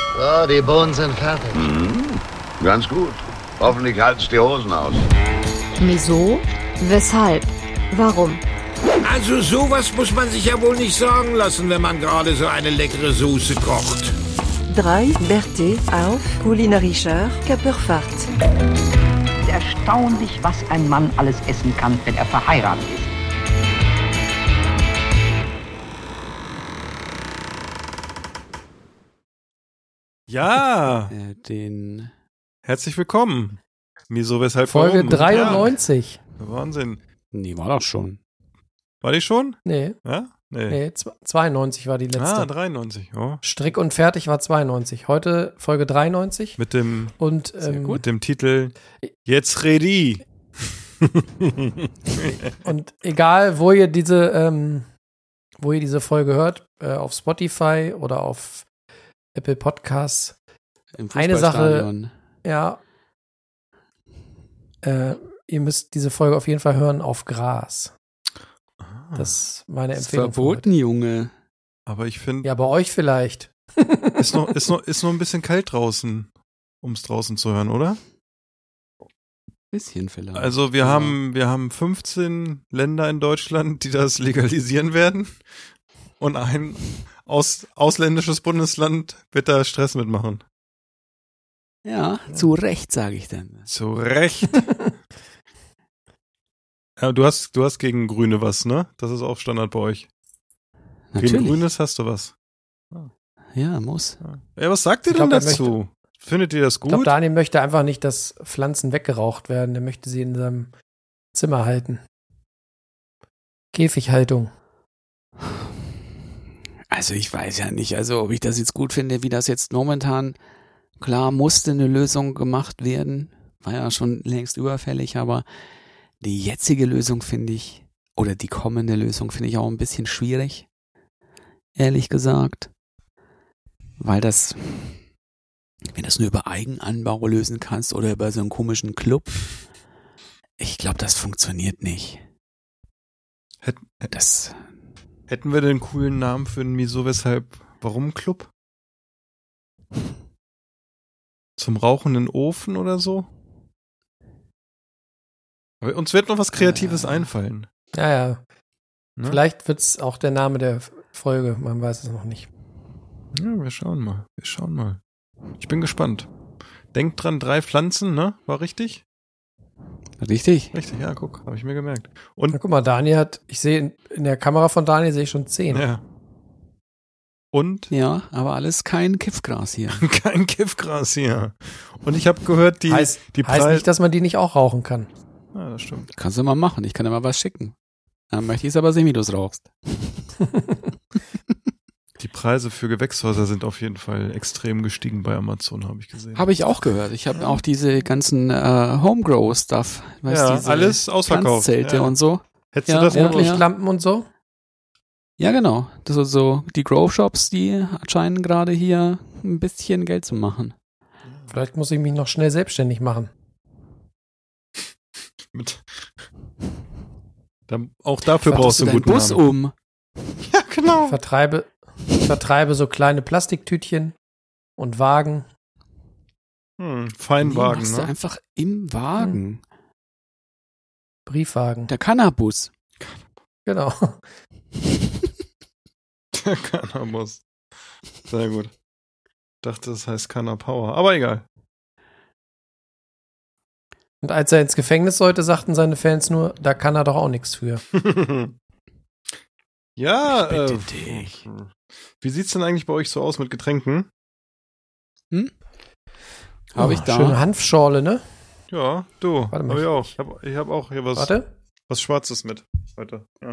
So, die Bohnen sind fertig. Ganz gut. Hoffentlich halten's die Hosen aus. Wieso? Weshalb? Warum? Also sowas muss man sich ja wohl nicht sagen lassen, wenn man gerade so eine leckere Soße kocht. 3 Berthe auf kulinarischer Körperfahrt. Es ist erstaunlich, was ein Mann alles essen kann, wenn er verheiratet ist. Ja, herzlich willkommen. Wieso, weshalb, Folge warum? 93. Ja, Wahnsinn. Nee, war doch schon. War die schon? Nee. Ja? Nee, 92 war die letzte. Ah, 93. Oh. Strick und fertig war 92. Heute Folge 93. Mit dem Titel Jetzt ready. Und egal, wo ihr diese Folge hört, auf Spotify oder auf Apple Podcasts, eine Sache, ja, ihr müsst diese Folge auf jeden Fall hören auf Gras. Das ist meine Empfehlung. Das ist verboten, Junge. Aber ich finde. Ja, bei euch vielleicht. Ist noch ein bisschen kalt draußen, um es draußen zu hören, oder? Bisschen vielleicht. Also wir haben 15 Länder in Deutschland, die das legalisieren werden. Und ein ausländisches Bundesland wird da Stress mitmachen. Ja, zu Recht, sage ich dann. Zu Recht. Ja, du hast gegen Grüne was, ne? Das ist auch Standard bei euch. Natürlich. Gegen Grünes hast du was. Ja, muss. Ja, was sagt ihr denn dazu? Findet ihr das gut? Ich glaube, Daniel möchte einfach nicht, dass Pflanzen weggeraucht werden. Er möchte sie in seinem Zimmer halten. Käfighaltung. Also ich weiß ja nicht, ob ich das jetzt gut finde, wie das jetzt momentan, klar musste eine Lösung gemacht werden, war ja schon längst überfällig, aber die jetzige Lösung finde ich, oder die kommende Lösung finde ich auch ein bisschen schwierig, ehrlich gesagt, weil wenn du das nur über Eigenanbau lösen kannst oder über so einen komischen Club, ich glaube, das funktioniert nicht. Hätten wir denn einen coolen Namen für einen Wieso, weshalb, warum Club? Zum rauchenden Ofen oder so? Aber uns wird noch was Kreatives einfallen. Ja. Ne? Vielleicht wird es auch der Name der Folge, man weiß es noch nicht. Ja, wir schauen mal. Ich bin gespannt. Denkt dran, 3 Pflanzen, ne? War richtig? Richtig? Richtig, ja, guck, habe ich mir gemerkt. Und Na, guck mal, Daniel ich sehe in der Kamera von Daniel sehe ich schon 10. Ja. Und? Ja, aber alles kein Kiffgras hier. Kein Kiffgras hier. Und ich habe gehört, heißt nicht, dass man die nicht auch rauchen kann. Ja, das stimmt. Kannst du mal machen, ich kann dir mal was schicken. Dann möchte ich es aber sehen, wie du es rauchst. Die Preise für Gewächshäuser sind auf jeden Fall extrem gestiegen bei Amazon, habe ich gesehen. Habe ich auch gehört. Ich habe auch diese ganzen Homegrow-Stuff. Ja, diese alles ausverkauft. Zelte und so. Hättest du das Rotlichtlampen und so? Ja, genau. Das sind so die Grow-Shops, die scheinen gerade hier ein bisschen Geld zu machen. Vielleicht muss ich mich noch schnell selbstständig machen. Auch dafür brauchst du einen guten Bus Namen. Ja, genau. Vertreibe so kleine Plastiktütchen und Wagen. Feinwagen, machst ne? du einfach im Wagen. Briefwagen. Der Cannabis. Genau. Der Cannabis. Sehr gut. Ich dachte, das heißt Cannapower, aber egal. Und als er ins Gefängnis sollte, sagten seine Fans nur, da kann er doch auch nichts für. Ja, bitte dich. Wie sieht's denn eigentlich bei euch so aus mit Getränken? Habe ich da. Schöne Hanfschorle, ne? Ja, du. Warte mal. Hab ich auch. Ich hab auch hier was Schwarzes mit heute. Ja.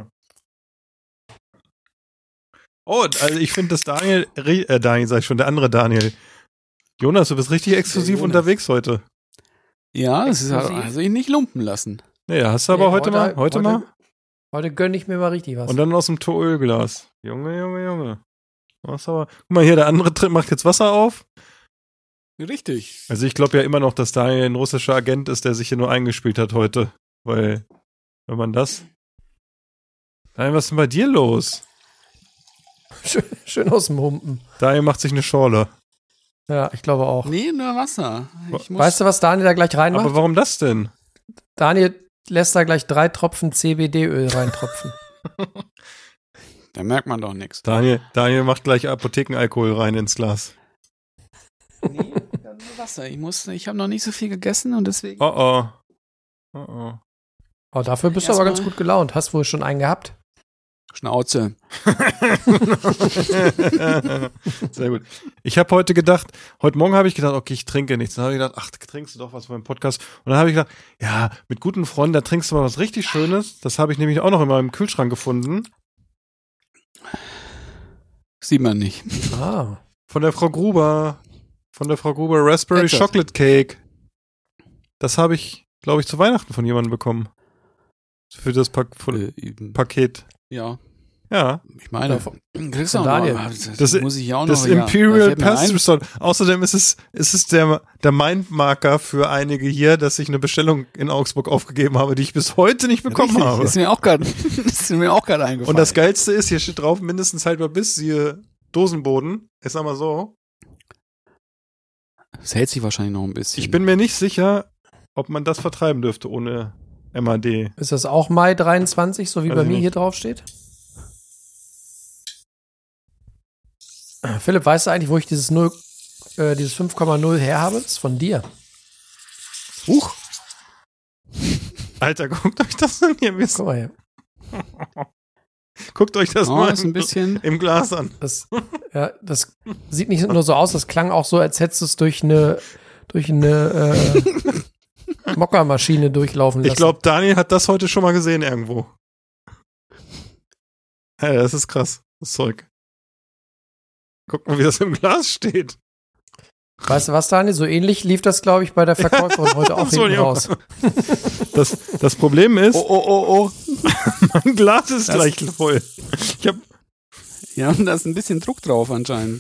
Oh, also ich finde, dass Daniel, sag ich schon, der andere Daniel. Jonas, du bist richtig exklusiv unterwegs heute. Ja, das ist also ihn nicht lumpen lassen. Naja, hast du aber heute mal. Heute gönne ich mir mal richtig was. Und dann aus dem Ölglas. Junge. Was aber. Guck mal hier, der andere macht jetzt Wasser auf. Richtig. Also ich glaube ja immer noch, dass Daniel ein russischer Agent ist, der sich hier nur eingespielt hat heute. Weil, wenn man das. Daniel, was ist denn bei dir los? Schön aus dem Humpen. Daniel macht sich eine Schorle. Ja, ich glaube auch. Nee, nur Wasser. Weißt du, was Daniel da gleich reinmacht? Aber warum das denn? Daniel lässt da gleich 3 Tropfen CBD-Öl reintropfen. Da merkt man doch nichts. Daniel macht gleich Apothekenalkohol rein ins Glas. Nee, dann nur Wasser. Ich habe noch nicht so viel gegessen und deswegen. Oh. Oh, dafür bist du aber ganz gut gelaunt. Hast wohl schon einen gehabt? Schnauze. Sehr gut. Heute Morgen habe ich gedacht, okay, ich trinke nichts. Dann habe ich gedacht, ach, trinkst du doch was beim Podcast. Und dann habe ich gedacht, ja, mit guten Freunden, da trinkst du mal was richtig Schönes. Das habe ich nämlich auch noch in meinem Kühlschrank gefunden. Sieht man nicht. Ah. Von der Frau Gruber Raspberry Chocolate Cake. Das habe ich, glaube ich, zu Weihnachten von jemandem bekommen. Für das Paket. Ja. Ja. Ich meine, kriegst du auch Daniel. noch, das muss ich ja auch noch. Das Imperial Pastry Store. Außerdem ist es der Mindmarker für einige hier, dass ich eine Bestellung in Augsburg aufgegeben habe, die ich bis heute nicht bekommen habe. Das ist mir auch gerade eingefallen. Und das Geilste ist, hier steht drauf, mindestens haltbar bis, siehe Dosenboden. Ich sag mal so. Das hält sich wahrscheinlich noch ein bisschen. Ich bin mir nicht sicher, ob man das vertreiben dürfte ohne MAD. Ist das auch Mai 23, so wie bei mir nicht. hier drauf steht? Philipp, weißt du eigentlich, wo ich dieses 5,0 her habe? Das ist von dir. Huch. Alter, guckt euch das an hier. Guck mal hier. Guckt euch das mal ist ein bisschen im Glas an. Das sieht nicht nur so aus, das klang auch so, als hättest du es durch eine Mockermaschine durchlaufen lassen. Ich glaube, Daniel hat das heute schon mal gesehen irgendwo. Ja, das ist krass, das Zeug. Guck mal, wie das im Glas steht. Weißt du was, Daniel? So ähnlich lief das, glaube ich, bei der Verkäuferin heute auch hinten raus. Das Problem ist, Oh. mein Glas ist gleich voll. Ja, und da ist ein bisschen Druck drauf anscheinend.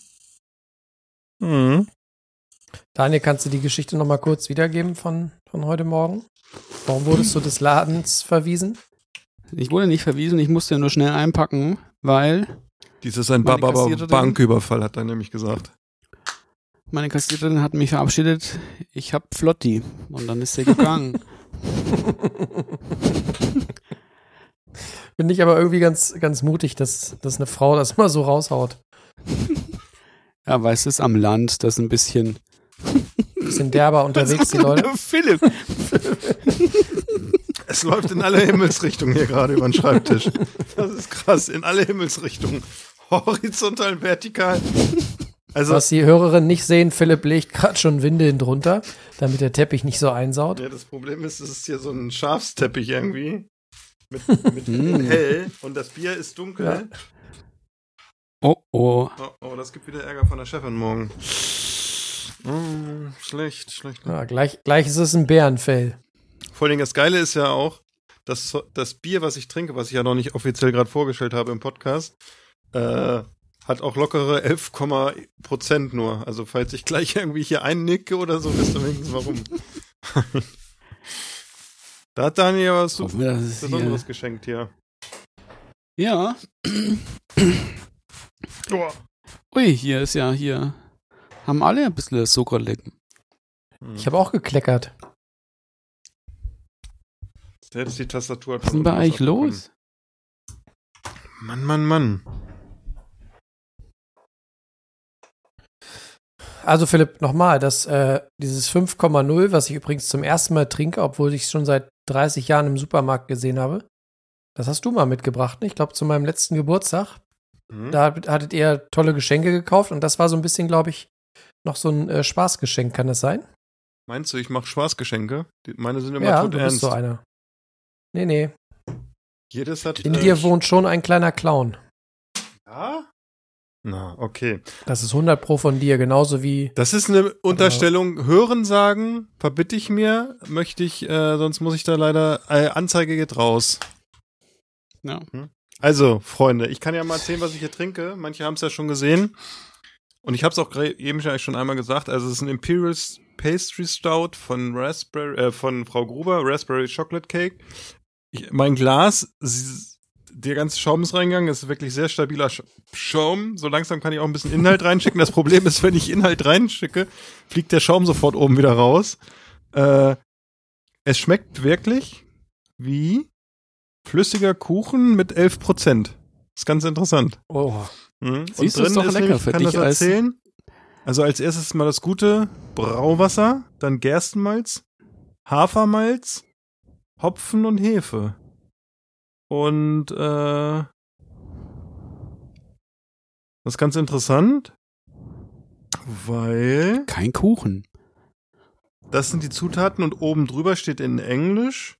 Mhm. Daniel, kannst du die Geschichte noch mal kurz wiedergeben von heute Morgen? Warum wurdest du des Ladens verwiesen? Ich wurde nicht verwiesen, ich musste nur schnell einpacken, weil Dies ist ein Banküberfall, hat er nämlich gesagt. meine Kassiererin hat mich verabschiedet. Ich hab Flotti. Und dann ist sie gegangen. Finde ich aber irgendwie ganz, ganz mutig, dass eine Frau das mal so raushaut. Ja, weißt du, es ist am Land, das ist ein bisschen derber unterwegs, die Leute. Philipp. Es läuft in alle Himmelsrichtungen hier gerade über den Schreibtisch. Das ist krass, in alle Himmelsrichtungen. Horizontal, vertikal. Also, was die Hörerinnen nicht sehen, Philipp legt gerade schon Windeln drunter, damit der Teppich nicht so einsaut. Ja, das Problem ist, es ist hier so ein Schafsteppich irgendwie. Mit hell und das Bier ist dunkel. Ja. Oh. Oh, das gibt wieder Ärger von der Chefin morgen. Schlecht. Ja, gleich ist es ein Bärenfell. Vor allem das Geile ist ja auch, dass das Bier, was ich trinke, was ich ja noch nicht offiziell gerade vorgestellt habe im Podcast, hat auch lockere 11% nur. Also falls ich gleich irgendwie hier einnicke oder so, wisst ihr wenigstens warum. Da hat Daniel aber was Besonderes geschenkt hier. Ja. Ui, hier haben alle ein bisschen Zucker lecken. Ich habe auch gekleckert. Der ist die Tastatur. Was ist denn bei euch los? Mann. Also Philipp, nochmal, dieses 5,0, was ich übrigens zum ersten Mal trinke, obwohl ich es schon seit 30 Jahren im Supermarkt gesehen habe, das hast du mal mitgebracht, ne? Ich glaube, zu meinem letzten Geburtstag. Da hattet ihr tolle Geschenke gekauft und das war so ein bisschen, glaube ich, noch so ein Spaßgeschenk, kann das sein? Meinst du, ich mache Spaßgeschenke? Meine sind immer ja, tot du bist ernst. so einer. Nee. Jedes hat. In dir wohnt schon ein kleiner Clown. Ja? Na, okay. Das ist 100% von dir, genauso wie. Das ist eine Unterstellung. Hören sagen, verbitte ich mir, möchte ich, sonst muss ich da leider, Anzeige geht raus. Ja. Also, Freunde, ich kann ja mal erzählen, was ich hier trinke. Manche haben es ja schon gesehen. Und ich habe es auch eben schon einmal gesagt. Also, es ist ein Imperial Pastry Stout von Frau Gruber, Raspberry Chocolate Cake. Mein Glas der ganze Schaum ist reingegangen, ist wirklich sehr stabiler Schaum. So langsam kann ich auch ein bisschen Inhalt reinschicken. Das Problem ist, wenn ich Inhalt reinschicke, fliegt der Schaum sofort oben wieder raus. Es schmeckt wirklich wie flüssiger Kuchen mit 11%. Ist ganz interessant. Oh. Und Siehst du, drin ist doch ist lecker nämlich, für kann dich das erzählen. Also als erstes mal das gute Brauwasser, dann Gerstenmalz, Hafermalz, Hopfen und Hefe. Und das ist ganz interessant, weil Kein Kuchen. das sind die Zutaten und oben drüber steht in Englisch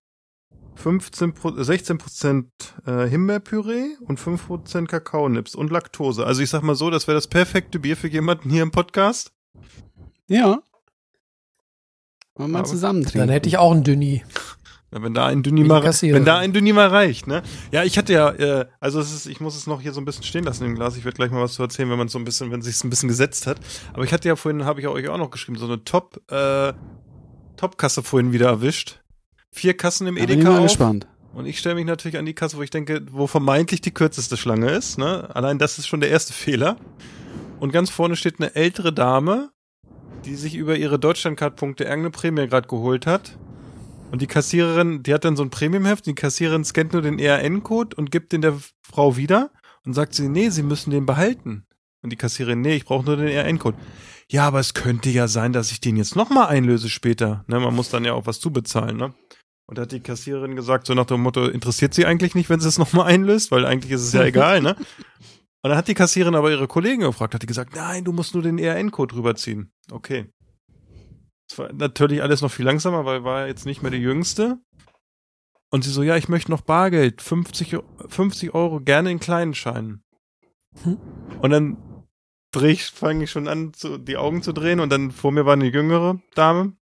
16% Himbeerpüree und 5% Kakaonips und Laktose. Also ich sag mal so, das wäre das perfekte Bier für jemanden hier im Podcast. Ja. Wollen wir mal Aber zusammen trinken. Dann hätte ich auch einen Dünni. Ja, wenn da ein Dünni Ich mal, kassiere. wenn da ein Dünni mal reicht, ne? Ja, ich hatte ja, also ich muss es noch hier so ein bisschen stehen lassen im Glas. Ich werde gleich mal was zu erzählen, wenn man so ein bisschen, wenn sich's ein bisschen gesetzt hat. Aber ich hatte ja vorhin, habe ich euch auch noch geschrieben, so eine Top-Kasse vorhin wieder erwischt. 4 Kassen im Da bin ich Edeka mal auf. gespannt. Und ich stelle mich natürlich an die Kasse, wo ich denke, wo vermeintlich die kürzeste Schlange ist, ne? Allein das ist schon der erste Fehler. Und ganz vorne steht eine ältere Dame, die sich über ihre Deutschlandcard-Punkte irgendeine Prämie gerade geholt hat. Und die Kassiererin, die hat dann so ein Premiumheft, die Kassiererin scannt nur den ERN-Code und gibt den der Frau wieder und sagt sie, nee, sie müssen den behalten. Und die Kassiererin, nee, ich brauche nur den ERN-Code. Ja, aber es könnte ja sein, dass ich den jetzt nochmal einlöse später. Ne, man muss dann ja auch was zubezahlen, ne? Und da hat die Kassiererin gesagt, so nach dem Motto, interessiert sie eigentlich nicht, wenn sie es nochmal einlöst, weil eigentlich ist es ja egal, ne? Und dann hat die Kassiererin aber ihre Kollegen gefragt, hat die gesagt, nein, du musst nur den ERN-Code rüberziehen. Okay. Das war natürlich alles noch viel langsamer, weil war jetzt nicht mehr die Jüngste. Und sie so, ja, ich möchte noch Bargeld, 50 Euro, gerne in kleinen Scheinen. Und dann fange ich schon an, die Augen zu drehen und dann vor mir war eine jüngere Dame.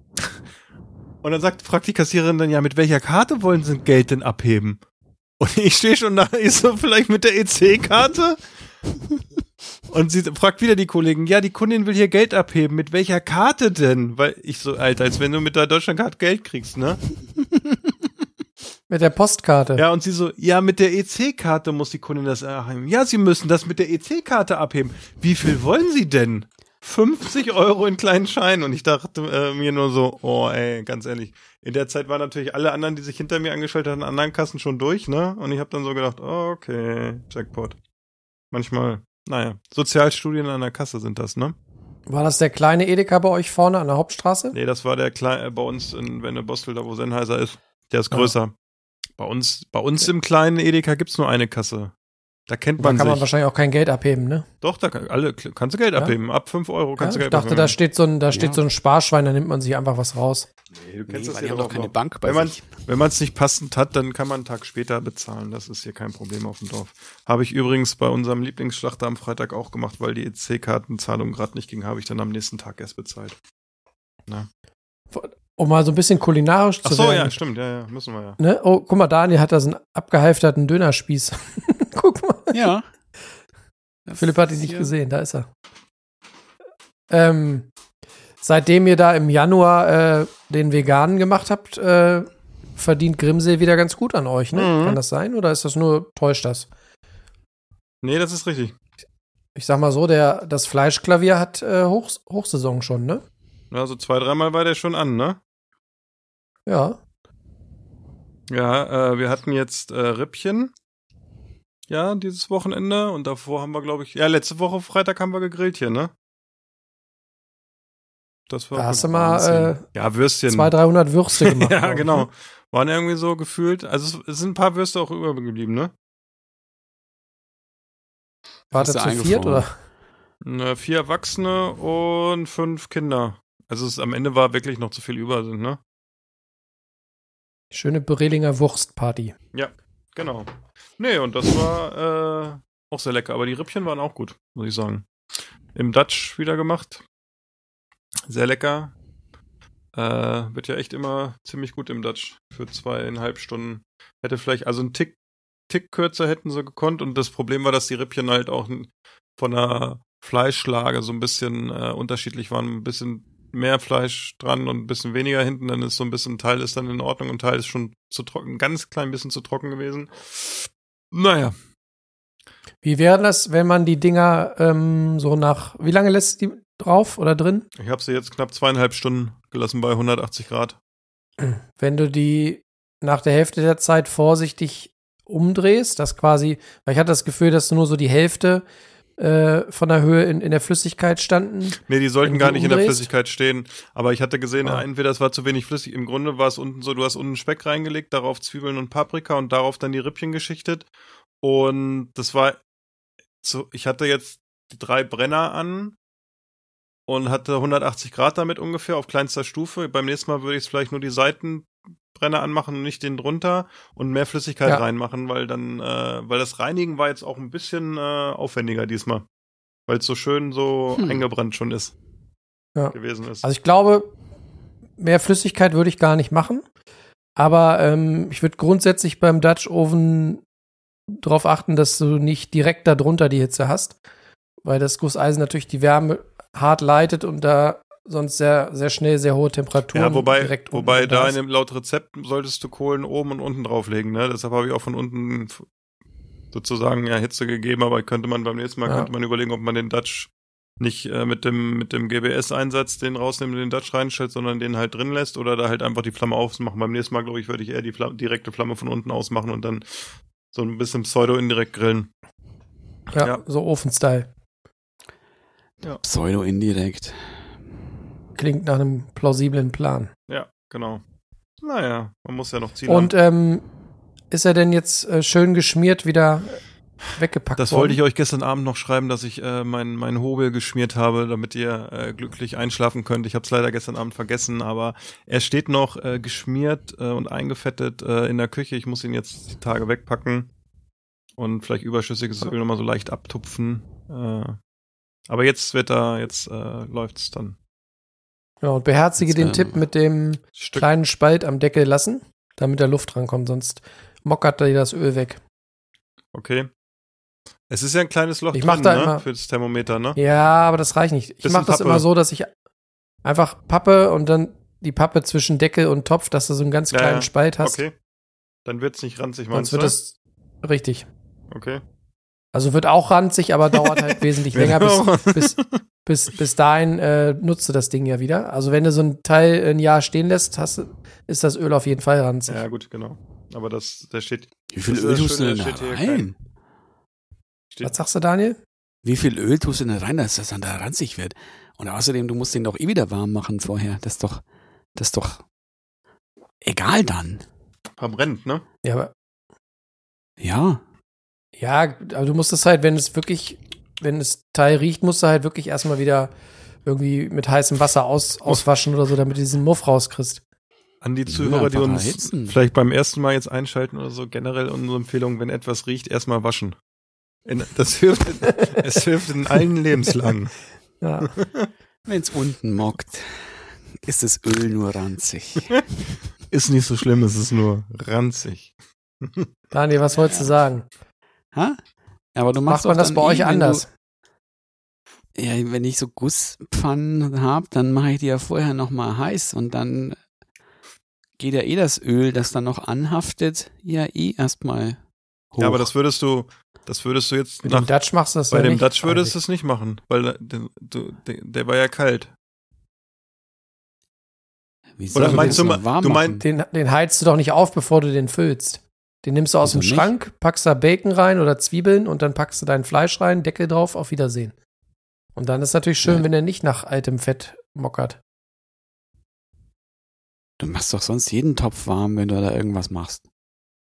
Und dann fragt die Kassiererin dann, ja, mit welcher Karte wollen Sie Geld denn abheben? Und ich stehe schon da, ich so, vielleicht mit der EC-Karte? Und sie fragt wieder die Kollegen, ja, die Kundin will hier Geld abheben, mit welcher Karte denn? Weil ich so, Alter, als wenn du mit der Deutschlandkarte Geld kriegst, ne? Mit der Postkarte. Ja, und sie so, ja, mit der EC-Karte muss die Kundin das abheben. Ja, Sie müssen das mit der EC-Karte abheben. Wie viel wollen Sie denn? 50 Euro in kleinen Scheinen. Und ich dachte mir nur so, oh ey, ganz ehrlich. In der Zeit waren natürlich alle anderen, die sich hinter mir angestellt hatten, an anderen Kassen schon durch, ne? Und ich habe dann so gedacht, okay, Jackpot. Manchmal, naja, Sozialstudien an der Kasse sind das, ne? War das der kleine Edeka bei euch vorne an der Hauptstraße? Nee, das war der kleine, bei uns in Wennebostel, da wo Sennheiser ist. Der ist größer. Bei uns im kleinen Edeka gibt's nur eine Kasse. Da kennt man Da kann man sich. wahrscheinlich auch kein Geld abheben, ne? Doch, kannst du Geld abheben. Ab 5 Euro kannst du Ich Geld dachte, abheben. da steht so ein Sparschwein, da nimmt man sich einfach was raus. Nee, du kennst Nee, das weil ja die haben doch doch keine noch. Bank bei Wenn sich. man es nicht passend hat, dann kann man einen Tag später bezahlen. Das ist hier kein Problem auf dem Dorf. Habe ich übrigens bei unserem Lieblingsschlachter am Freitag auch gemacht, weil die EC-Kartenzahlung gerade nicht ging, habe ich dann am nächsten Tag erst bezahlt. Na. Um mal so ein bisschen kulinarisch Ach zu so, werden. ja, stimmt, ja, müssen wir ja. Ne? Oh, guck mal, Daniel hat da so einen abgehalfterten Dönerspieß. Guck mal. Ja. Philipp hat ihn nicht gesehen, da ist er. Seitdem ihr da im Januar den Veganen gemacht habt, verdient Grimsee wieder ganz gut an euch, ne? Mhm. Kann das sein oder ist das nur, täuscht das? Nee, das ist richtig. Ich sag mal so, das Fleischklavier hat Hochsaison schon, ne? Also 2-3 Mal war der schon an, ne? Ja. Ja, wir hatten jetzt Rippchen. Ja, dieses Wochenende. Und davor haben wir, glaube ich, letzte Woche Freitag haben wir gegrillt hier, ne? Das war Da hast gut. du mal ja, Würstchen. 200-300 Würste gemacht. Ja, glaub ich, genau. ne? Waren irgendwie so gefühlt. Also es sind ein paar Würste auch übergeblieben, ne? Wart ihr Hast zu du viert, eingefroren? oder? 4 Erwachsene und 5 Kinder. Also am Ende war wirklich noch zu viel über sind, ne? Schöne Berelinger Wurstparty. Ja, genau. Nee, und das war auch sehr lecker. Aber die Rippchen waren auch gut, muss ich sagen. Im Dutch wieder gemacht. Sehr lecker. Wird ja echt immer ziemlich gut im Dutch. Für 2,5 Stunden. Hätte vielleicht, also ein Tick kürzer hätten sie gekonnt. Und das Problem war, dass die Rippchen halt auch von der Fleischlage so ein bisschen unterschiedlich waren. Ein bisschen mehr Fleisch dran und ein bisschen weniger hinten. Dann ist so ein bisschen, Teil ist dann in Ordnung und Teil ist schon zu trocken. Ein ganz klein bisschen zu trocken gewesen. Naja. Wie wäre das, wenn man die Dinger so nach, wie lange lässt die drauf oder drin? Ich habe sie jetzt knapp 2,5 Stunden gelassen bei 180 Grad. Wenn du die nach der Hälfte der Zeit vorsichtig umdrehst, das quasi, weil ich hatte das Gefühl, dass nur so die Hälfte von der Höhe in der Flüssigkeit standen. Nee, die sollten gar nicht in der umdrehst? Flüssigkeit stehen. Aber ich hatte gesehen, entweder es war zu wenig flüssig. Im Grunde war es unten so, du hast unten Speck reingelegt, darauf Zwiebeln und Paprika und darauf dann die Rippchen geschichtet. Und das war so, ich hatte jetzt die 3 Brenner an und hatte 180 Grad damit ungefähr auf kleinster Stufe. Beim nächsten Mal würde ich es vielleicht nur die Seitenbrenner anmachen und nicht den drunter und mehr Flüssigkeit reinmachen, weil dann, weil das Reinigen war jetzt auch ein bisschen aufwendiger diesmal. Weil es so schön so eingebrannt schon ist. Gewesen ist. Also ich glaube, mehr Flüssigkeit würde ich gar nicht machen. Aber ich würde grundsätzlich beim Dutch Oven darauf achten, dass du nicht direkt darunter die Hitze hast. Weil das Gusseisen natürlich die Wärme hart leitet und da sonst sehr, sehr schnell sehr hohe Temperaturen direkt wobei da laut Rezept solltest du Kohlen oben und unten drauflegen, ne? Deshalb habe ich auch von unten sozusagen Hitze gegeben, aber könnte man beim nächsten Mal könnte man überlegen, ob man den Dutch nicht mit dem GBS-Einsatz den rausnimmt und den Dutch reinstellt, sondern den halt drin lässt oder da halt einfach die Flamme ausmachen. Beim nächsten Mal, glaube ich, würde ich eher die direkte Flamme von unten ausmachen und dann so ein bisschen pseudo-indirekt grillen. Ja, so Ofen-Style. Ja. Pseudo-indirekt. Klingt nach einem plausiblen Plan. Ja, genau. Naja, man muss ja noch Ziele Und ist er denn jetzt schön geschmiert wieder weggepackt worden? Das wollte ich euch gestern Abend noch schreiben, dass ich mein Hobel geschmiert habe, damit ihr glücklich einschlafen könnt. Ich habe es leider gestern Abend vergessen, aber er steht noch geschmiert und eingefettet in der Küche. Ich muss ihn jetzt die Tage wegpacken und vielleicht überschüssiges Öl nochmal so leicht abtupfen. Aber jetzt läuft's dann. Ja, und beherzige den Tipp mit dem kleinen Spalt am Deckel lassen, damit da Luft rankommt, sonst mockert dir das Öl weg. Okay. Es ist ja ein kleines Loch drin, ne? Für das Thermometer, ne? Ja, aber das reicht nicht. Ich mache das immer so, dass ich einfach Pappe und dann die Pappe zwischen Deckel und Topf, dass du so einen ganz kleinen Spalt hast. Okay. Dann wird's nicht ranzig, meinst du? Sonst wird das richtig. Okay. Also wird auch ranzig, aber dauert halt wesentlich länger, bis dahin nutzt du das Ding ja wieder. Also wenn du so ein Teil ein Jahr stehen lässt, ist das Öl auf jeden Fall ranzig. Ja, gut, genau. Aber da steht. Wie viel Öl tust du denn da rein? Was sagst du, Daniel? Wie viel Öl tust du denn rein, dass das dann da ranzig wird? Und außerdem, du musst den doch wieder warm machen vorher. Das ist doch egal dann. Verbrennt, ne? Ja, aber. Ja. Ja, aber du musst es halt, wenn das Teil riecht, musst du halt wirklich erstmal wieder irgendwie mit heißem Wasser auswaschen oder so, damit du diesen Muff rauskriegst. An die Zuhörer, die uns vielleicht beim ersten Mal jetzt einschalten oder so, generell unsere Empfehlung, wenn etwas riecht, erstmal waschen. Es hilft in allen Lebenslagen. Ja. Wenn es unten mockt, ist das Öl nur ranzig. Ist nicht so schlimm, es ist nur ranzig. Daniel, was wolltest du sagen? Ha? Aber du machst Macht man das bei euch anders? Wenn ich so Gusspfannen habe, dann mache ich die ja vorher nochmal heiß und dann geht ja das Öl, das dann noch anhaftet, erstmal hoch. Ja, aber das würdest du jetzt mit dem Dutch machst du das bei ja dem nicht, Dutch würdest du es nicht machen, weil der war ja kalt. Wieso? Oder meinst du meinst den heizt du doch nicht auf, bevor du den füllst. Den nimmst du aus dem Schrank, packst da Bacon rein oder Zwiebeln und dann packst du dein Fleisch rein, Deckel drauf, auf Wiedersehen. Und dann ist natürlich schön, wenn der nicht nach altem Fett mockert. Du machst doch sonst jeden Topf warm, wenn du da irgendwas machst.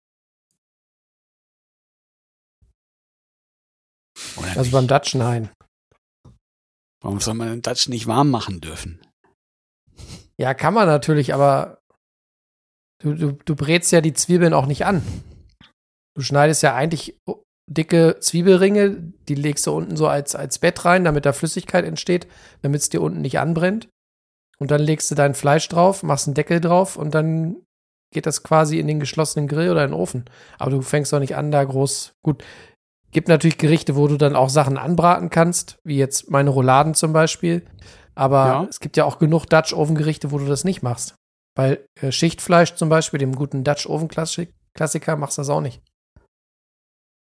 Oder also nicht? Beim Dutch nein. Warum soll man den Dutch nicht warm machen dürfen? Ja, kann man natürlich, aber du brätst ja die Zwiebeln auch nicht an. Du schneidest ja eigentlich dicke Zwiebelringe, die legst du unten so als Bett rein, damit da Flüssigkeit entsteht, damit es dir unten nicht anbrennt. Und dann legst du dein Fleisch drauf, machst einen Deckel drauf und dann geht das quasi in den geschlossenen Grill oder in den Ofen. Aber du fängst doch nicht an, da groß. Gut, gibt natürlich Gerichte, wo du dann auch Sachen anbraten kannst, wie jetzt meine Rouladen zum Beispiel. Aber es gibt ja auch genug Dutch-Oven-Gerichte, wo du das nicht machst. Bei Schichtfleisch zum Beispiel, dem guten Dutch-Oven-Klassiker, machst du das auch nicht.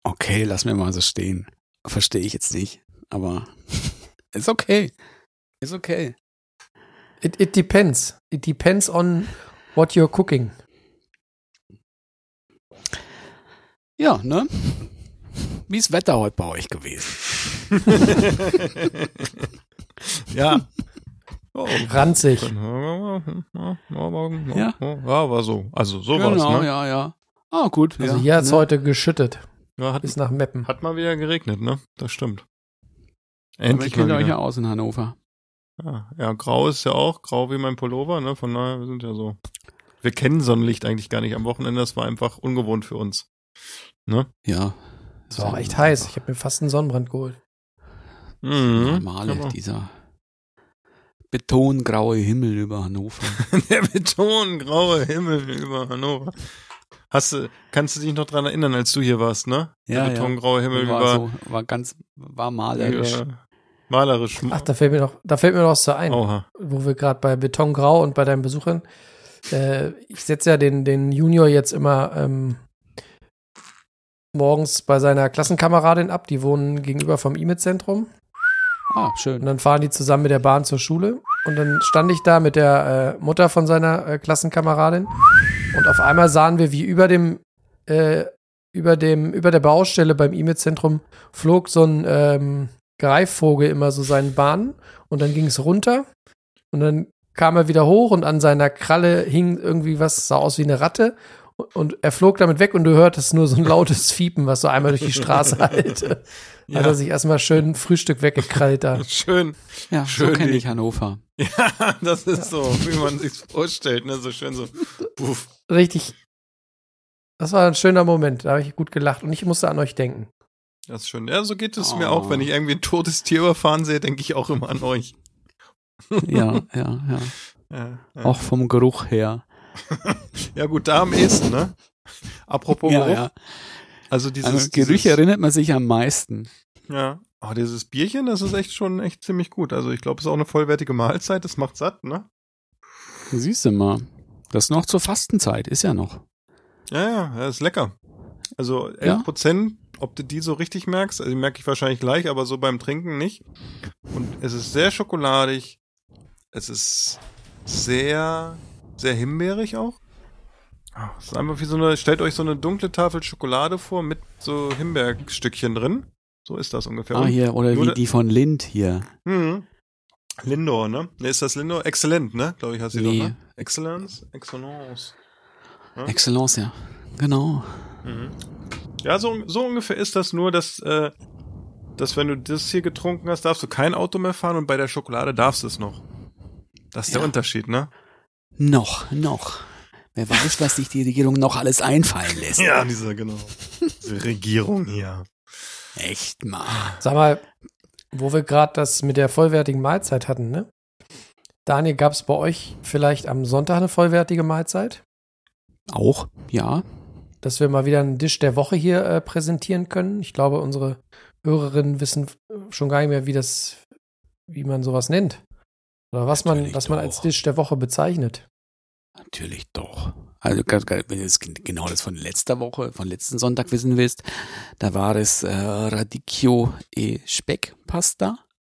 Okay, lass mir mal so stehen. Verstehe ich jetzt nicht, aber ist okay. Ist okay. It depends. It depends on what you're cooking. Ja, ne? Wie ist Wetter heute bei euch gewesen? Ja. Oh, Ranzig. Ja, war so. Also so war es, Genau, ne? ja. Ah, gut. Also ja, hier hat es ne? heute geschüttet. Ja, Bis nach Meppen. hat mal wieder geregnet, ne? Das stimmt. Aber Endlich ihr kennt mal euch wieder. ja aus in Hannover. Ja, grau ist ja auch, grau wie mein Pullover, ne? Von daher, wir sind ja so. Wir kennen Sonnenlicht eigentlich gar nicht am Wochenende, das war einfach ungewohnt für uns. Ne? Ja. Es war auch echt heiß. Ich habe mir fast einen Sonnenbrand geholt. Normale, Aber- dieser betongraue Himmel über Hannover. Der betongraue Himmel über Hannover. Kannst du dich noch dran erinnern, als du hier warst, ne? Ja, Der betongraue Himmel war malerisch. Malerisch. Ach, da fällt mir noch was so ein. Oha. Wo wir gerade bei Betongrau und bei deinen Besuchern. Ich setze ja den Junior jetzt immer morgens bei seiner Klassenkameradin ab. Die wohnen gegenüber vom IME-Zentrum. Ah, Und schön. dann fahren die zusammen mit der Bahn zur Schule. Und dann stand ich da mit der Mutter von seiner Klassenkameradin. Und auf einmal sahen wir, wie über der Baustelle beim IME-Zentrum flog so ein Greifvogel immer so seinen Bahnen. Und dann ging es runter. Und dann kam er wieder hoch und an seiner Kralle hing irgendwie was, sah aus wie eine Ratte. Und er flog damit weg und du hörtest nur so ein lautes Fiepen, was so einmal durch die Straße hallte. Ja. Hat er sich erstmal schön ein Frühstück weggekrallt da. Schön. Ja, schön so kenne die- ich Hannover. Ja, das ist so, wie man sich's vorstellt, ne? So schön so. Puff. Richtig. Das war ein schöner Moment. Da habe ich gut gelacht und ich musste an euch denken. Das ist schön. Ja, so geht es mir Oh. auch. Wenn ich irgendwie ein totes Tier überfahren sehe, denke ich auch immer an euch. Ja. Ja. Auch vom Geruch her. Ja, gut, da am ehesten, ne? Apropos Geruch. Ja. Also An Gerüche erinnert man sich am meisten. Ja. Oh, dieses Bierchen, das ist echt ziemlich gut. Also ich glaube, es ist auch eine vollwertige Mahlzeit. Das macht satt, ne? Siehst du mal. Das ist noch zur Fastenzeit, ist ja noch. Ja, ist lecker. Also 11%, ob du die so richtig merkst, also die merke ich wahrscheinlich gleich, aber so beim Trinken nicht. Und es ist sehr schokoladig. Es ist sehr, sehr himbeerig auch. Es ist einfach wie stellt euch so eine dunkle Tafel Schokolade vor mit so Himbeerstückchen drin. So ist das ungefähr. Ah, hier, oder Nur wie die von Lind hier. Lindor, ne? Ne, ist das Lindor? Exzellent, ne? Glaube ich, hast du Nee. doch, ne? Excellence? Excellence. Ja? Excellence, ja. Genau. Ja, so ungefähr ist das nur, dass wenn du das hier getrunken hast, darfst du kein Auto mehr fahren und bei der Schokolade darfst du es noch. Das ist der Ja. Unterschied, ne? Noch. Wer weiß, was sich die Regierung noch alles einfallen lässt. Ja, diese Regierung hier. Echt mal. Sag mal, wo wir gerade das mit der vollwertigen Mahlzeit hatten, ne? Daniel, gab es bei euch vielleicht am Sonntag eine vollwertige Mahlzeit? Auch, ja. Dass wir mal wieder einen Dish der Woche hier präsentieren können. Ich glaube, unsere Hörerinnen wissen schon gar nicht mehr, wie man sowas nennt. Oder was man Natürlich als doch. Dish der Woche bezeichnet. Natürlich doch. Also wenn du jetzt genau das von letzter Woche, von letzten Sonntag wissen willst, da war es Radicchio e Speckpasta.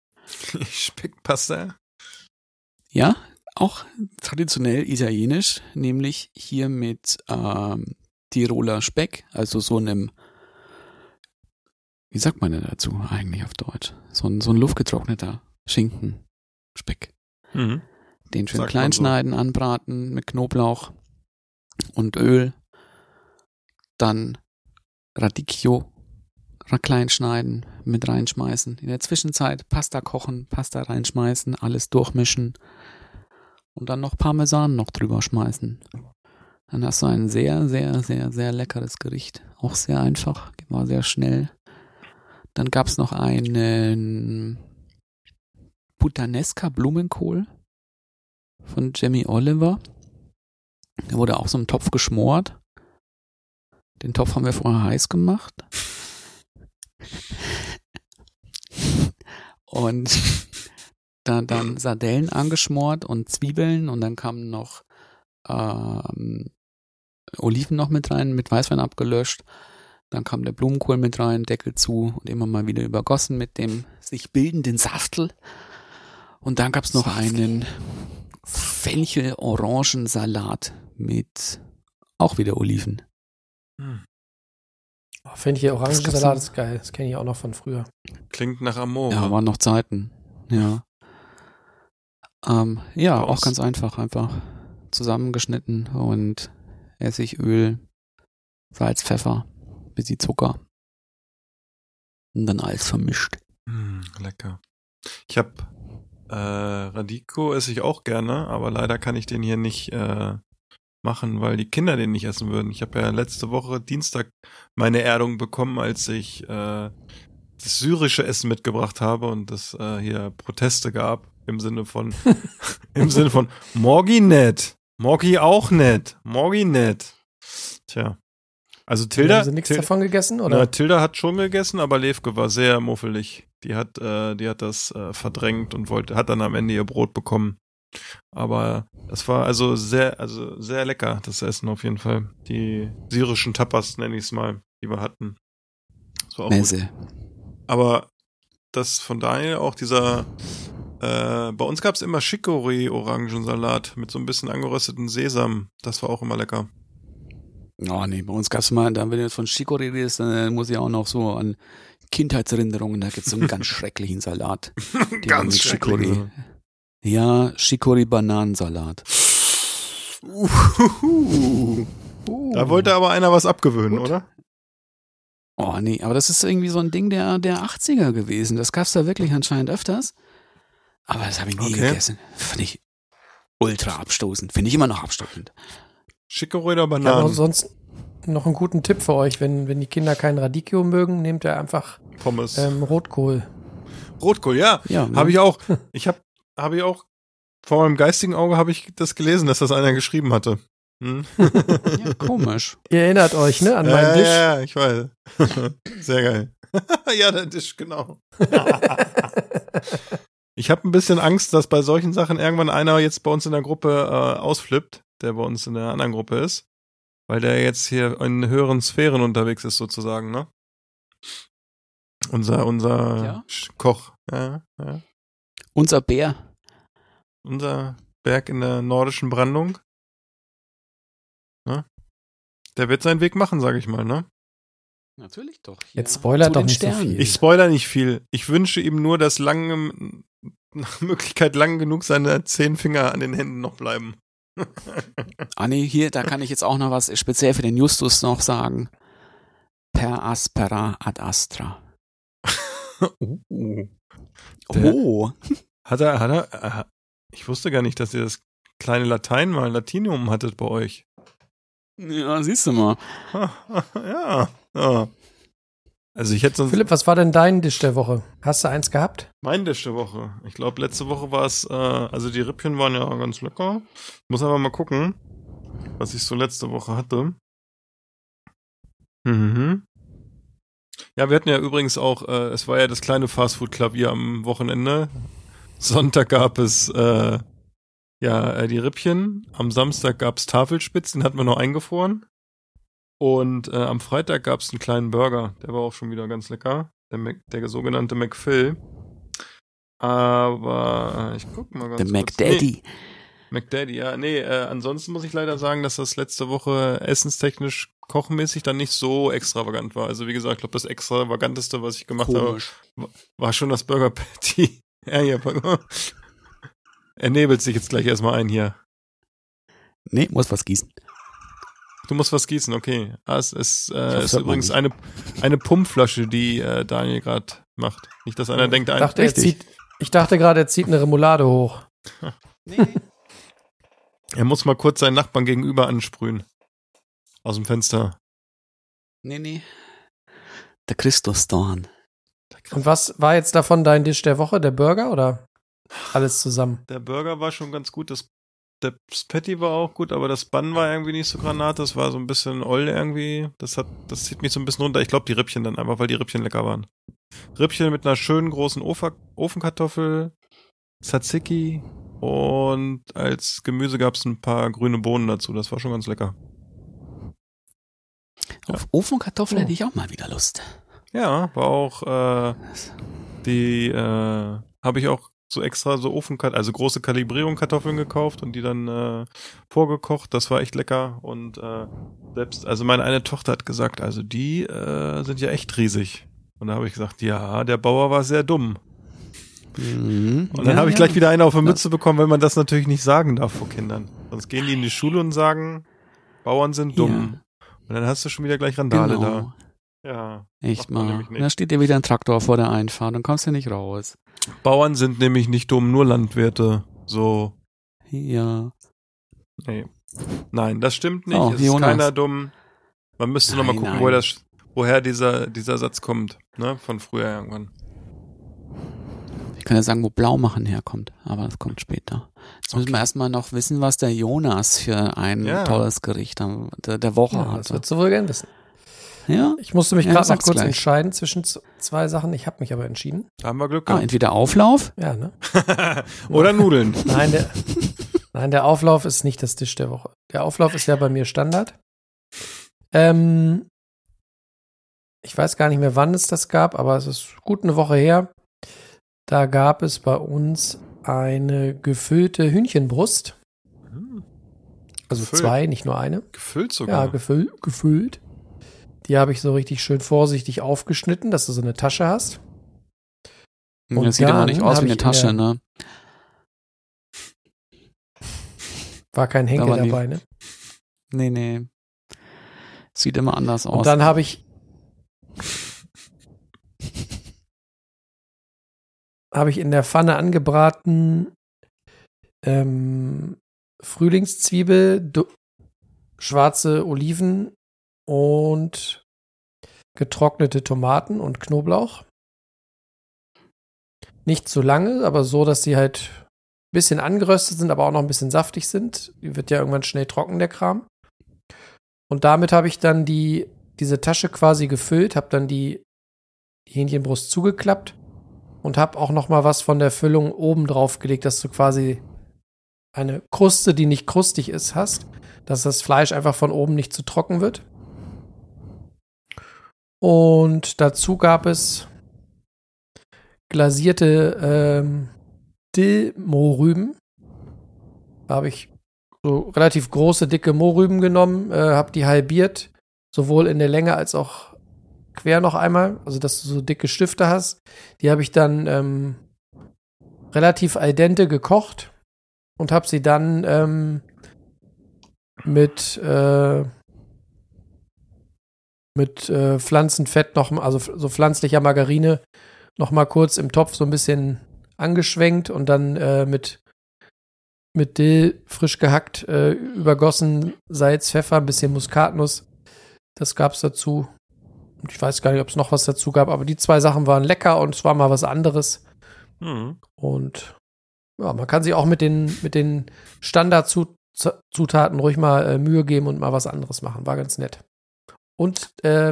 Speckpasta. Ja, auch traditionell italienisch, nämlich hier mit Tiroler Speck, also so einem, wie sagt man denn dazu eigentlich auf Deutsch? So ein luftgetrockneter Schinkenspeck. Mhm. Den schön Sagt klein man so. schneiden, anbraten mit Knoblauch und Öl. Dann Radicchio klein schneiden, mit reinschmeißen. In der Zwischenzeit Pasta kochen, Pasta reinschmeißen, alles durchmischen und dann noch Parmesan noch drüber schmeißen. Dann hast du ein sehr, sehr, sehr, sehr leckeres Gericht. Auch sehr einfach, war sehr schnell. Dann gab es noch einen Puttanesca Blumenkohl von Jamie Oliver. Der wurde auch so im Topf geschmort. Den Topf haben wir vorher heiß gemacht. Und dann Sardellen angeschmort und Zwiebeln und dann kamen noch Oliven noch mit rein, mit Weißwein abgelöscht. Dann kam der Blumenkohl mit rein, Deckel zu und immer mal wieder übergossen mit dem sich bildenden Saftel. Und dann gab's noch einen Fenchel-Orangensalat mit auch wieder Oliven. Fenchel-Orangensalat ist geil. Das kenne ich auch noch von früher. Klingt nach Amore. Ja, waren noch Zeiten. Ja. Ja, auch ganz einfach zusammengeschnitten und Essig, Öl, Salz, Pfeffer, bisschen Zucker und dann alles vermischt. Lecker. Ich habe Radicchio esse ich auch gerne, aber leider kann ich den hier nicht machen, weil die Kinder den nicht essen würden. Ich habe ja letzte Woche Dienstag meine Erdung bekommen, als ich das syrische Essen mitgebracht habe und es hier Proteste gab im Sinne von Morgi nett, Morgi auch nett, Morgi nett. Tja. Also Tilda. Haben sie nichts davon gegessen, oder? Na, Tilda hat schon gegessen, aber Levke war sehr muffelig. Die hat das verdrängt und hat dann am Ende ihr Brot bekommen. Aber das war also sehr lecker, das Essen auf jeden Fall. Die syrischen Tapas, nenne ich es mal, die wir hatten. Das war auch gut. Aber das von Daniel auch dieser bei uns gab es immer Chicorée-Orangensalat mit so ein bisschen angerösteten Sesam. Das war auch immer lecker. Oh nee, bei uns gab's mal, wenn du jetzt von Chicorée redest, dann muss ich auch noch so an Kindheitserinnerungen, da gibt's so einen ganz schrecklichen Salat. Ganz schrecklich. Ja, Chicorée-Bananensalat. Da wollte aber einer was abgewöhnen, gut, oder? Oh nee, aber das ist irgendwie so ein Ding der 80er gewesen. Das gab's da wirklich anscheinend öfters. Aber das habe ich nie gegessen. Finde ich ultra abstoßend. Finde ich immer noch abstoßend. Chicorée oder Bananen? Ich habe sonst noch einen guten Tipp für euch. Wenn die Kinder kein Radicchio mögen, nehmt ihr einfach Pommes. Rotkohl. Rotkohl, ja. Ne? Habe ich auch. Habe ich auch vor meinem geistigen Auge habe ich das gelesen, dass das einer geschrieben hatte. Ja, komisch. Ihr erinnert euch, ne, an meinen Tisch? Ja, ich weiß. Sehr geil. Ja, der Tisch, genau. Ich habe ein bisschen Angst, dass bei solchen Sachen irgendwann einer jetzt bei uns in der Gruppe ausflippt, der bei uns in der anderen Gruppe ist, weil der jetzt hier in höheren Sphären unterwegs ist sozusagen, ne? Unser Koch. Ja. Unser Bär. Unser Berg in der nordischen Brandung. Ne? Der wird seinen Weg machen, sage ich mal, ne? Natürlich doch. Ja. Jetzt spoilert doch nicht so viel. Ich spoiler nicht viel. Ich wünsche ihm nur, dass nach Möglichkeit lang genug seine 10 Finger an den Händen noch bleiben. Nee, hier, da kann ich jetzt auch noch was speziell für den Justus noch sagen. Per aspera ad astra. Hat er, ich wusste gar nicht, dass ihr das kleine Latein mal Latinum hattet bei euch. Ja, siehst du mal. Ja. Also ich hätte sonst. Philipp, was war denn dein Dish der Woche? Hast du eins gehabt? Mein Dish der Woche. Ich glaube, letzte Woche war es, also die Rippchen waren ja ganz lecker. Ich muss aber mal gucken, was ich so letzte Woche hatte. Ja, wir hatten ja übrigens auch, es war ja das kleine Fastfood-Klavier am Wochenende. Sonntag gab es die Rippchen. Am Samstag gab es Tafelspitz, den hatten wir noch eingefroren. Und am Freitag gab es einen kleinen Burger, der war auch schon wieder ganz lecker. Der sogenannte McPhil. Aber ich guck mal ganz kurz. Der McDaddy. McDaddy, ja. Nee, ansonsten muss ich leider sagen, dass das letzte Woche essenstechnisch, kochmäßig dann nicht so extravagant war. Also wie gesagt, ich glaube, das extravaganteste, was ich gemacht habe, war schon das Burger Patty. Ja, hier. Er nebelt sich jetzt gleich erstmal ein hier. Nee, muss was gießen. Du musst was gießen, okay. Es ist übrigens eine Pumpflasche, die Daniel gerade macht. Nicht, dass einer denkt, ich dachte gerade, er zieht eine Remoulade hoch. Nee. Er muss mal kurz seinen Nachbarn gegenüber ansprühen. Aus dem Fenster. Nee. Der Christusdorn. Und was war jetzt davon dein Dish der Woche? Der Burger oder alles zusammen? Der Burger war schon ganz gut. Das Patty war auch gut, aber das Bun war irgendwie nicht so granat. Das war so ein bisschen oll irgendwie. Das zieht mich so ein bisschen runter. Ich glaube, die Rippchen dann einfach, weil die Rippchen lecker waren. Rippchen mit einer schönen großen Ofenkartoffel, Tzatziki und als Gemüse gab es ein paar grüne Bohnen dazu. Das war schon ganz lecker. Auf Ofenkartoffeln hätte ich auch mal wieder Lust. Ja, war auch habe ich auch so extra so also große Kalibrierung Kartoffeln gekauft und die dann vorgekocht. Das war echt lecker und selbst, also meine eine Tochter hat gesagt, also die sind ja echt riesig. Und da habe ich gesagt, ja, der Bauer war sehr dumm. Mhm. Und dann habe ich gleich wieder eine auf die Mütze bekommen, wenn man das natürlich nicht sagen darf vor Kindern. Sonst gehen die in die Schule und sagen, Bauern sind dumm. Und dann hast du schon wieder gleich Randale da. Ja. Echt mal. Da steht dir wieder ein Traktor vor der Einfahrt, dann kommst du nicht raus. Bauern sind nämlich nicht dumm, nur Landwirte. So. Ja. Nee. Nein, das stimmt nicht. Oh, es ist Jonas. keiner dumm. Man müsste nochmal gucken, woher dieser Satz kommt. Ne? Von früher irgendwann. Ich kann ja sagen, wo Blaumachen herkommt, aber das kommt später. Jetzt müssen wir erstmal noch wissen, was der Jonas für ein tolles Gericht der Woche hat. Das würdest du wohl gern wissen. Ja? Ich musste mich gerade noch kurz gleich entscheiden zwischen zwei Sachen. Ich habe mich aber entschieden. Da haben wir Glück gehabt. Entweder Auflauf. Ja, ne? Oder Nudeln. Nein, der Auflauf ist nicht das Dish der Woche. Der Auflauf ist ja bei mir Standard. Ich weiß gar nicht mehr, wann es das gab, aber es ist gut eine Woche her. Da gab es bei uns eine gefüllte Hühnchenbrust. Also Gefüllt. 2, nicht nur eine. Gefüllt sogar. Ja, gefüllt. Die habe ich so richtig schön vorsichtig aufgeschnitten, dass du so eine Tasche hast. Und das sieht aber nicht aus hab wie eine ich Tasche, ne? War kein Henkel Da war dabei, ne? Nee. Sieht immer anders aus. Und dann habe ich in der Pfanne angebraten Frühlingszwiebel, schwarze Oliven und getrocknete Tomaten und Knoblauch. Nicht zu lange, aber so, dass sie halt ein bisschen angeröstet sind, aber auch noch ein bisschen saftig sind. Die wird ja irgendwann schnell trocken, der Kram. Und damit habe ich dann diese Tasche quasi gefüllt, habe dann die Hähnchenbrust zugeklappt und habe auch noch mal was von der Füllung oben drauf gelegt, dass du quasi eine Kruste, die nicht krustig ist, hast, dass das Fleisch einfach von oben nicht zu trocken wird. Und dazu gab es glasierte Dill-Mohrrüben. Da habe ich so relativ große, dicke Mohrrüben genommen, habe die halbiert, sowohl in der Länge als auch quer noch einmal, also dass du so dicke Stifte hast. Die habe ich dann relativ al dente gekocht und habe sie dann mit Pflanzenfett noch, also so pflanzlicher Margarine, noch mal kurz im Topf so ein bisschen angeschwenkt und dann mit Dill frisch gehackt, übergossen, Salz, Pfeffer, ein bisschen Muskatnuss. Das gab's dazu. Und ich weiß gar nicht, ob es noch was dazu gab, aber die 2 Sachen waren lecker und es war mal was anderes. Mhm. Und ja, man kann sich auch mit den Standardzutaten ruhig mal Mühe geben und mal was anderes machen. War ganz nett. Und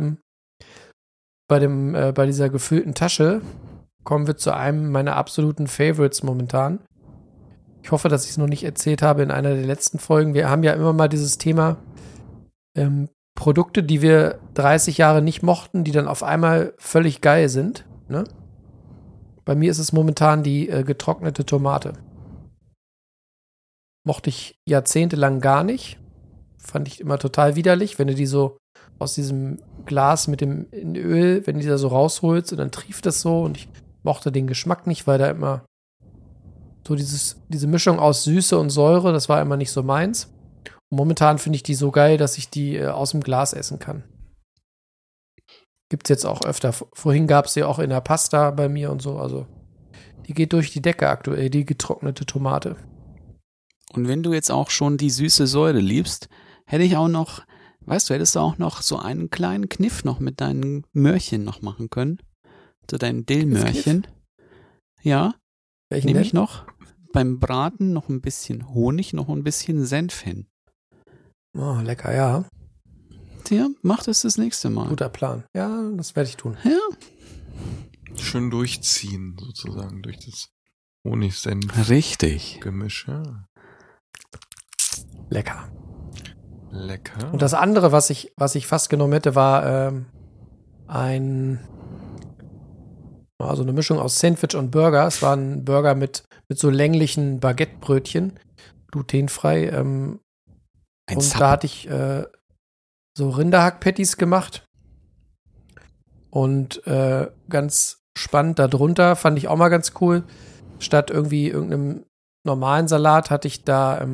bei dieser gefüllten Tasche kommen wir zu einem meiner absoluten Favorites momentan. Ich hoffe, dass ich es noch nicht erzählt habe in einer der letzten Folgen. Wir haben ja immer mal dieses Thema Produkte, die wir 30 Jahre nicht mochten, die dann auf einmal völlig geil sind. Ne? Bei mir ist es momentan die getrocknete Tomate. Mochte ich jahrzehntelang gar nicht. Fand ich immer total widerlich, wenn du die so aus diesem Glas mit dem in Öl, wenn du die da so rausholst und dann trieft das so und ich mochte den Geschmack nicht, weil da immer so diese Mischung aus Süße und Säure, das war immer nicht so meins. Und momentan finde ich die so geil, dass ich die aus dem Glas essen kann. Gibt's jetzt auch öfter. Vorhin gab es sie auch in der Pasta bei mir und so. Also die geht durch die Decke aktuell, die getrocknete Tomate. Und wenn du jetzt auch schon die süße Säure liebst, hättest du auch noch so einen kleinen Kniff noch mit deinen Möhrchen noch machen können. So deinen Dillmöhrchen. Ja. Welchen Nehme denn? ich noch beim Braten noch ein bisschen Honig, noch ein bisschen Senf hin. Oh, lecker, ja. Tja, mach das nächste Mal. Guter Plan. Ja, das werde ich tun. Ja. Schön durchziehen, sozusagen, durch das Honig-Senf-Gemisch. Richtig. Ja. Lecker. Lecker. Und das andere, was ich fast genommen hätte, war also eine Mischung aus Sandwich und Burger. Es war ein Burger mit so länglichen Baguettebrötchen, glutenfrei. Und da hatte ich so Rinderhack-Patties gemacht. Und ganz spannend darunter, fand ich auch mal ganz cool, statt irgendwie irgendeinem normalen Salat hatte ich da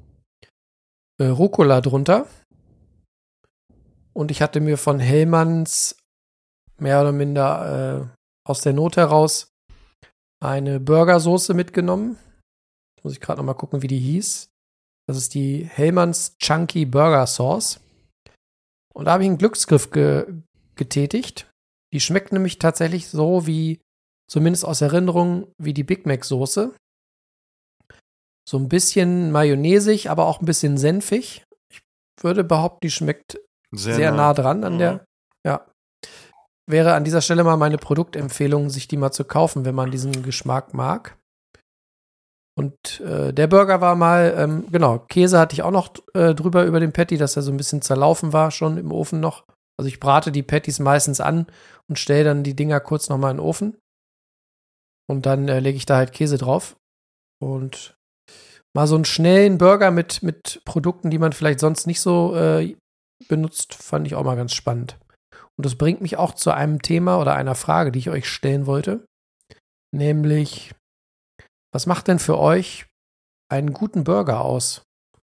Rucola drunter. Und ich hatte mir von Hellmanns mehr oder minder aus der Not heraus eine Burgersoße mitgenommen. Jetzt muss ich gerade noch mal gucken, wie die hieß. Das ist die Hellmanns Chunky Burger Sauce. Und da habe ich einen Glücksgriff getätigt. Die schmeckt nämlich tatsächlich so wie, zumindest aus Erinnerung, wie die Big Mac Soße. So ein bisschen mayonnaisig, aber auch ein bisschen senfig. Ich würde behaupten, die schmeckt sehr nah dran an der. Ja. Wäre an dieser Stelle mal meine Produktempfehlung, sich die mal zu kaufen, wenn man diesen Geschmack mag. Und der Burger war mal, genau, Käse hatte ich auch noch drüber über den Patty, dass er so ein bisschen zerlaufen war schon im Ofen noch. Also ich brate die Patties meistens an und stelle dann die Dinger kurz nochmal in den Ofen. Und dann lege ich da halt Käse drauf. Und mal so einen schnellen Burger mit Produkten, die man vielleicht sonst nicht so benutzt, fand ich auch mal ganz spannend. Und das bringt mich auch zu einem Thema oder einer Frage, die ich euch stellen wollte. Nämlich, was macht denn für euch einen guten Burger aus?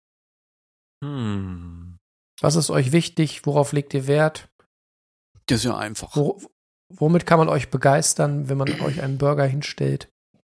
Was ist euch wichtig? Worauf legt ihr Wert? Das ist ja einfach. Womit kann man euch begeistern, wenn man euch einen Burger hinstellt?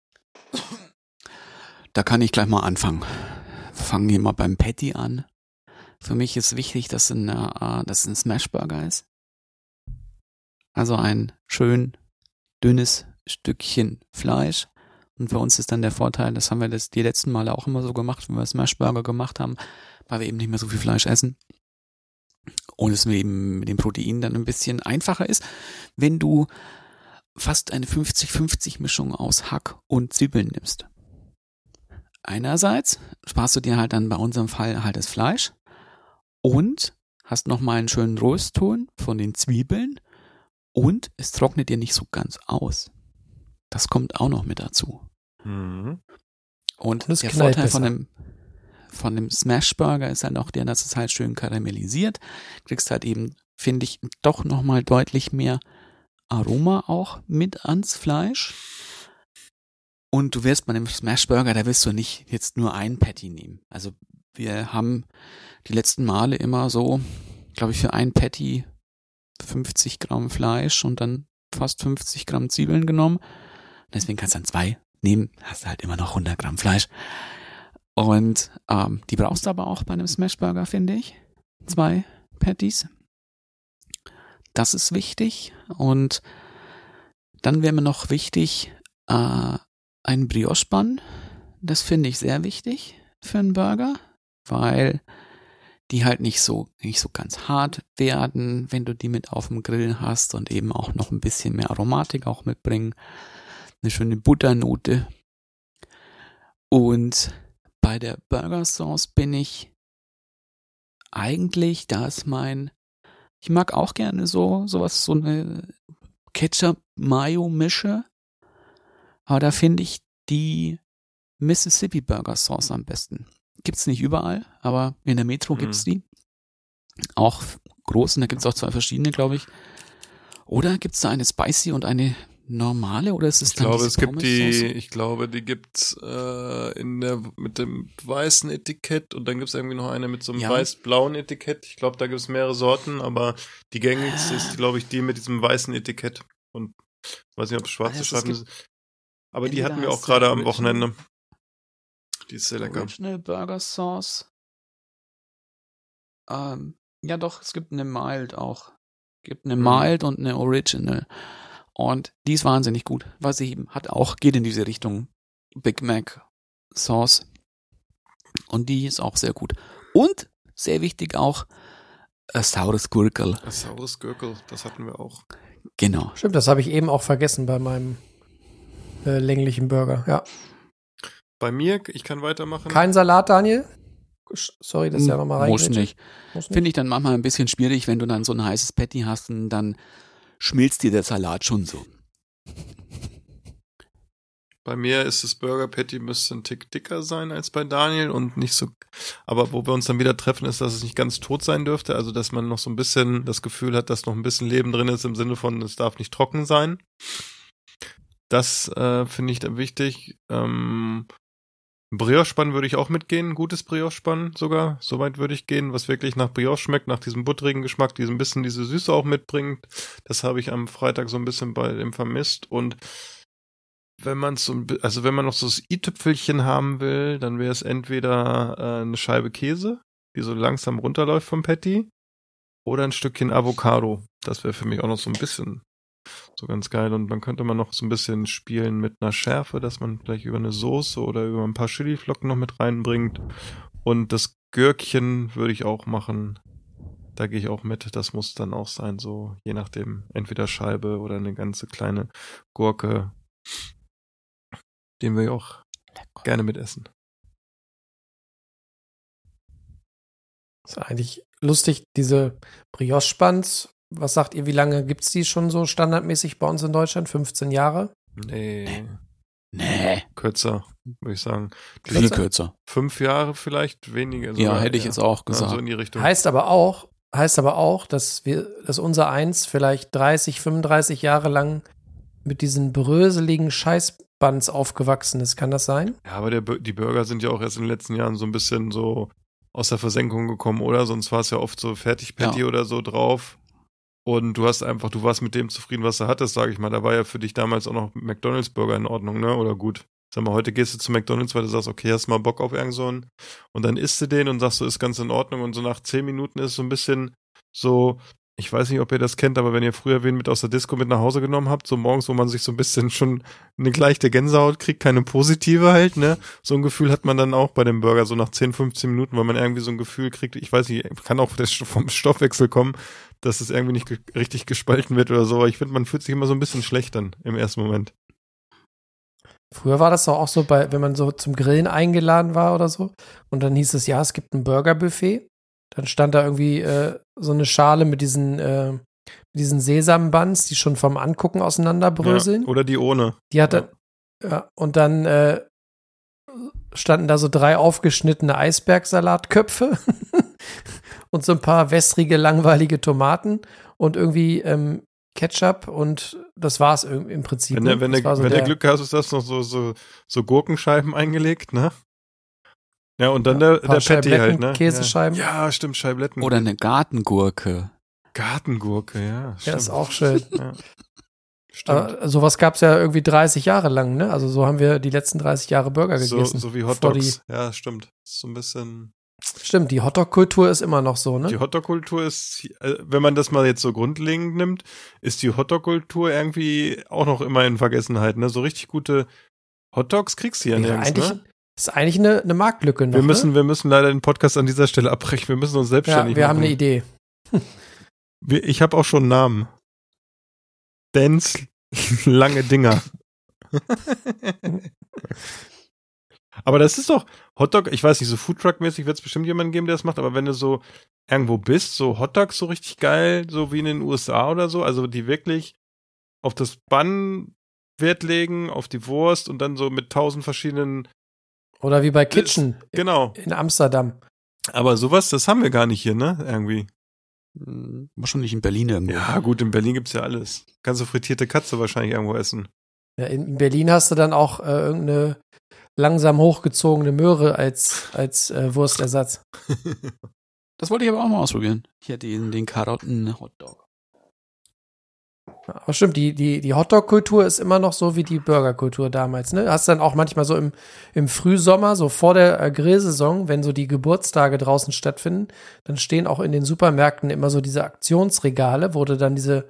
Da kann ich gleich mal anfangen. Fangen wir mal beim Patty an. Für mich ist wichtig, dass es ein Smashburger ist. Also ein schön dünnes Stückchen Fleisch. Und für uns ist dann der Vorteil, das haben wir die letzten Male auch immer so gemacht, wenn wir Smashburger gemacht haben, weil wir eben nicht mehr so viel Fleisch essen. Und es eben mit dem Protein dann ein bisschen einfacher ist, wenn du fast eine 50-50 Mischung aus Hack und Zwiebeln nimmst. Einerseits sparst du dir halt dann bei unserem Fall halt das Fleisch und hast nochmal einen schönen Röstton von den Zwiebeln und es trocknet dir nicht so ganz aus. Das kommt auch noch mit dazu. Und der Vorteil von dem Smashburger ist halt auch der, dass es halt schön karamellisiert. Kriegst halt eben, finde ich, doch nochmal deutlich mehr Aroma auch mit ans Fleisch. Und du wirst bei einem Smashburger, da wirst du nicht jetzt nur ein Patty nehmen. Also wir haben die letzten Male immer so, glaube ich, für ein Patty 50 Gramm Fleisch und dann fast 50 Gramm Zwiebeln genommen. Deswegen kannst du dann 2 nehmen, hast du halt immer noch 100 Gramm Fleisch. Und die brauchst du aber auch bei einem Smashburger, finde ich. 2 Patties. Das ist wichtig. Und dann wäre mir noch wichtig, ein Brioche-Bun. Das finde ich sehr wichtig für einen Burger, weil die halt nicht so ganz hart werden, wenn du die mit auf dem Grill hast und eben auch noch ein bisschen mehr Aromatik auch mitbringen. Eine schöne Butternote. Und bei der Burger Sauce bin ich eigentlich, ich mag auch gerne so eine Ketchup-Mayo-Mische, aber da finde ich die Mississippi Burger Sauce am besten. Gibt's nicht überall, aber in der Metro gibt's die. Auch groß, und da gibt's auch 2 verschiedene, glaube ich. Oder gibt's da eine Spicy und eine normale, oder ist es dann diese Pommes-Sauce? Ich glaube, die gibt's mit dem weißen Etikett und dann gibt's irgendwie noch eine mit so einem weiß-blauen Etikett. Ich glaube, da gibt's mehrere Sorten, aber die gängigste ist, glaube ich, die mit diesem weißen Etikett. Und weiß nicht, ob es schwarze Scheiben sind. Aber die hatten wir auch gerade am Wochenende. Die ist sehr lecker. Original Burger Sauce. Ja doch, es gibt eine Mild auch. Es gibt eine Mild und eine Original. Und die ist wahnsinnig gut, weil sie eben geht in diese Richtung Big Mac Sauce. Und die ist auch sehr gut. Und, sehr wichtig auch, ein saures Gurkel. Ein saures Gurkel, das hatten wir auch. Genau. Stimmt, das habe ich eben auch vergessen bei meinem länglichen Burger, ja. Bei mir, ich kann weitermachen. Kein Salat, Daniel? Sorry, dass ja nochmal Muss reingrätsche. nicht. Finde ich dann manchmal ein bisschen schwierig, wenn du dann so ein heißes Patty hast und dann schmilzt dir der Salat schon so. Bei mir ist das Burger Patty müsste ein Tick dicker sein als bei Daniel und nicht so, aber wo wir uns dann wieder treffen, ist, dass es nicht ganz tot sein dürfte, also dass man noch so ein bisschen das Gefühl hat, dass noch ein bisschen Leben drin ist, im Sinne von, es darf nicht trocken sein. Das finde ich dann wichtig. Brioche-Spann würde ich auch mitgehen, gutes Brioche-Spann sogar, soweit würde ich gehen, was wirklich nach Brioche schmeckt, nach diesem butterigen Geschmack, die so ein bisschen diese Süße auch mitbringt. Das habe ich am Freitag so ein bisschen bei dem vermisst und wenn man wenn man noch so das i-Tüpfelchen haben will, dann wäre es entweder eine Scheibe Käse, die so langsam runterläuft vom Patty, oder ein Stückchen Avocado. Das wäre für mich auch noch so ein bisschen so ganz geil. Und dann könnte man noch so ein bisschen spielen mit einer Schärfe, dass man vielleicht über eine Soße oder über ein paar Chiliflocken noch mit reinbringt. Und das Gürkchen würde ich auch machen. Da gehe ich auch mit. Das muss dann auch sein, so je nachdem, entweder Scheibe oder eine ganze kleine Gurke. Den wir auch gerne mitessen. Ist eigentlich lustig, diese Brioche-Spanns. Was sagt ihr, wie lange gibt's die schon so standardmäßig bei uns in Deutschland? 15 Jahre? Nee. Kürzer, würde ich sagen. Viel kürzer. 5 Jahre vielleicht, weniger. Ja, sogar, hätte ich jetzt auch gesagt. So in die Richtung. Heißt aber auch, dass unser Eins vielleicht 30, 35 Jahre lang mit diesen bröseligen Scheißbuns aufgewachsen ist. Kann das sein? Ja, aber die Burger sind ja auch erst in den letzten Jahren so ein bisschen so aus der Versenkung gekommen, oder? Sonst war es ja oft so Fertig-Patty oder so drauf. Und du warst mit dem zufrieden, was du hattest, sage ich mal. Da war ja für dich damals auch noch McDonald's-Burger in Ordnung, ne? Oder gut. Sag mal, heute gehst du zu McDonald's, weil du sagst, okay, hast mal Bock auf irgend so einen. Und dann isst du den und sagst, so ist ganz in Ordnung. Und so nach 10 Minuten ist so ein bisschen so, ich weiß nicht, ob ihr das kennt, aber wenn ihr früher wen mit aus der Disco mit nach Hause genommen habt, so morgens, wo man sich so ein bisschen schon eine leichte Gänsehaut kriegt, keine positive halt, ne? So ein Gefühl hat man dann auch bei dem Burger, so nach 10, 15 Minuten, weil man irgendwie so ein Gefühl kriegt, ich weiß nicht, kann auch vom Stoffwechsel kommen, dass es irgendwie nicht richtig gespalten wird oder so, aber ich finde, man fühlt sich immer so ein bisschen schlecht dann im ersten Moment. Früher war das doch auch so, wenn man so zum Grillen eingeladen war oder so und dann hieß es, ja, es gibt ein Burgerbuffet. Dann stand da irgendwie so eine Schale mit diesen Sesambuns, die schon vom Angucken auseinanderbröseln. Ja, oder die ohne. Die hat dann, und dann standen da so 3 aufgeschnittene Eisbergsalatköpfe und so ein paar wässrige, langweilige Tomaten und irgendwie Ketchup und das war's im Prinzip. Wenn der Glück hast, ist das noch so Gurkenscheiben eingelegt, ne? Ja, und dann der Patty halt, ne? Käsescheiben. Ja, stimmt, Scheibletten. Oder eine Gartengurke. Gartengurke, ja. Ja, ist auch schön. Ja. Stimmt. Aber sowas gab's ja irgendwie 30 Jahre lang, ne? Also so haben wir die letzten 30 Jahre Burger gegessen. So wie Hotdogs. Ja, stimmt. So ein bisschen. Stimmt, die Hotdog-Kultur ist immer noch so, ne? Die Hotdog-Kultur ist, wenn man das mal jetzt so grundlegend nimmt, ist die Hotdog-Kultur irgendwie auch noch immer in Vergessenheit, ne? So richtig gute Hotdogs kriegst du ja nirgends, ne? Ist eigentlich eine Marktlücke noch, wir müssen leider den Podcast an dieser Stelle abbrechen. Wir müssen uns selbstständig machen. Wir haben eine Idee. Ich habe auch schon einen Namen. Dance lange Dinger. Aber das ist doch Hotdog, ich weiß nicht, so Foodtruck-mäßig wird es bestimmt jemanden geben, der das macht, aber wenn du so irgendwo bist, so Hotdogs so richtig geil, so wie in den USA oder so, also die wirklich auf das Bun Wert legen, auf die Wurst und dann so mit 1000 verschiedenen. Oder wie bei Kitchen. Genau. In Amsterdam. Aber sowas, das haben wir gar nicht hier, ne? Irgendwie. Wahrscheinlich in Berlin irgendwo. Ja, gut, in Berlin gibt's ja alles. Kannst du frittierte Katze wahrscheinlich irgendwo essen. Ja, in Berlin hast du dann auch irgendeine langsam hochgezogene Möhre als Wurstersatz. Das wollte ich aber auch mal ausprobieren. Hier den Karotten-Hotdog. Aber stimmt, die Hotdog-Kultur ist immer noch so wie die Burger-Kultur damals, ne? Hast dann auch manchmal so im Frühsommer, so vor der Grillsaison, wenn so die Geburtstage draußen stattfinden, dann stehen auch in den Supermärkten immer so diese Aktionsregale, wo du dann diese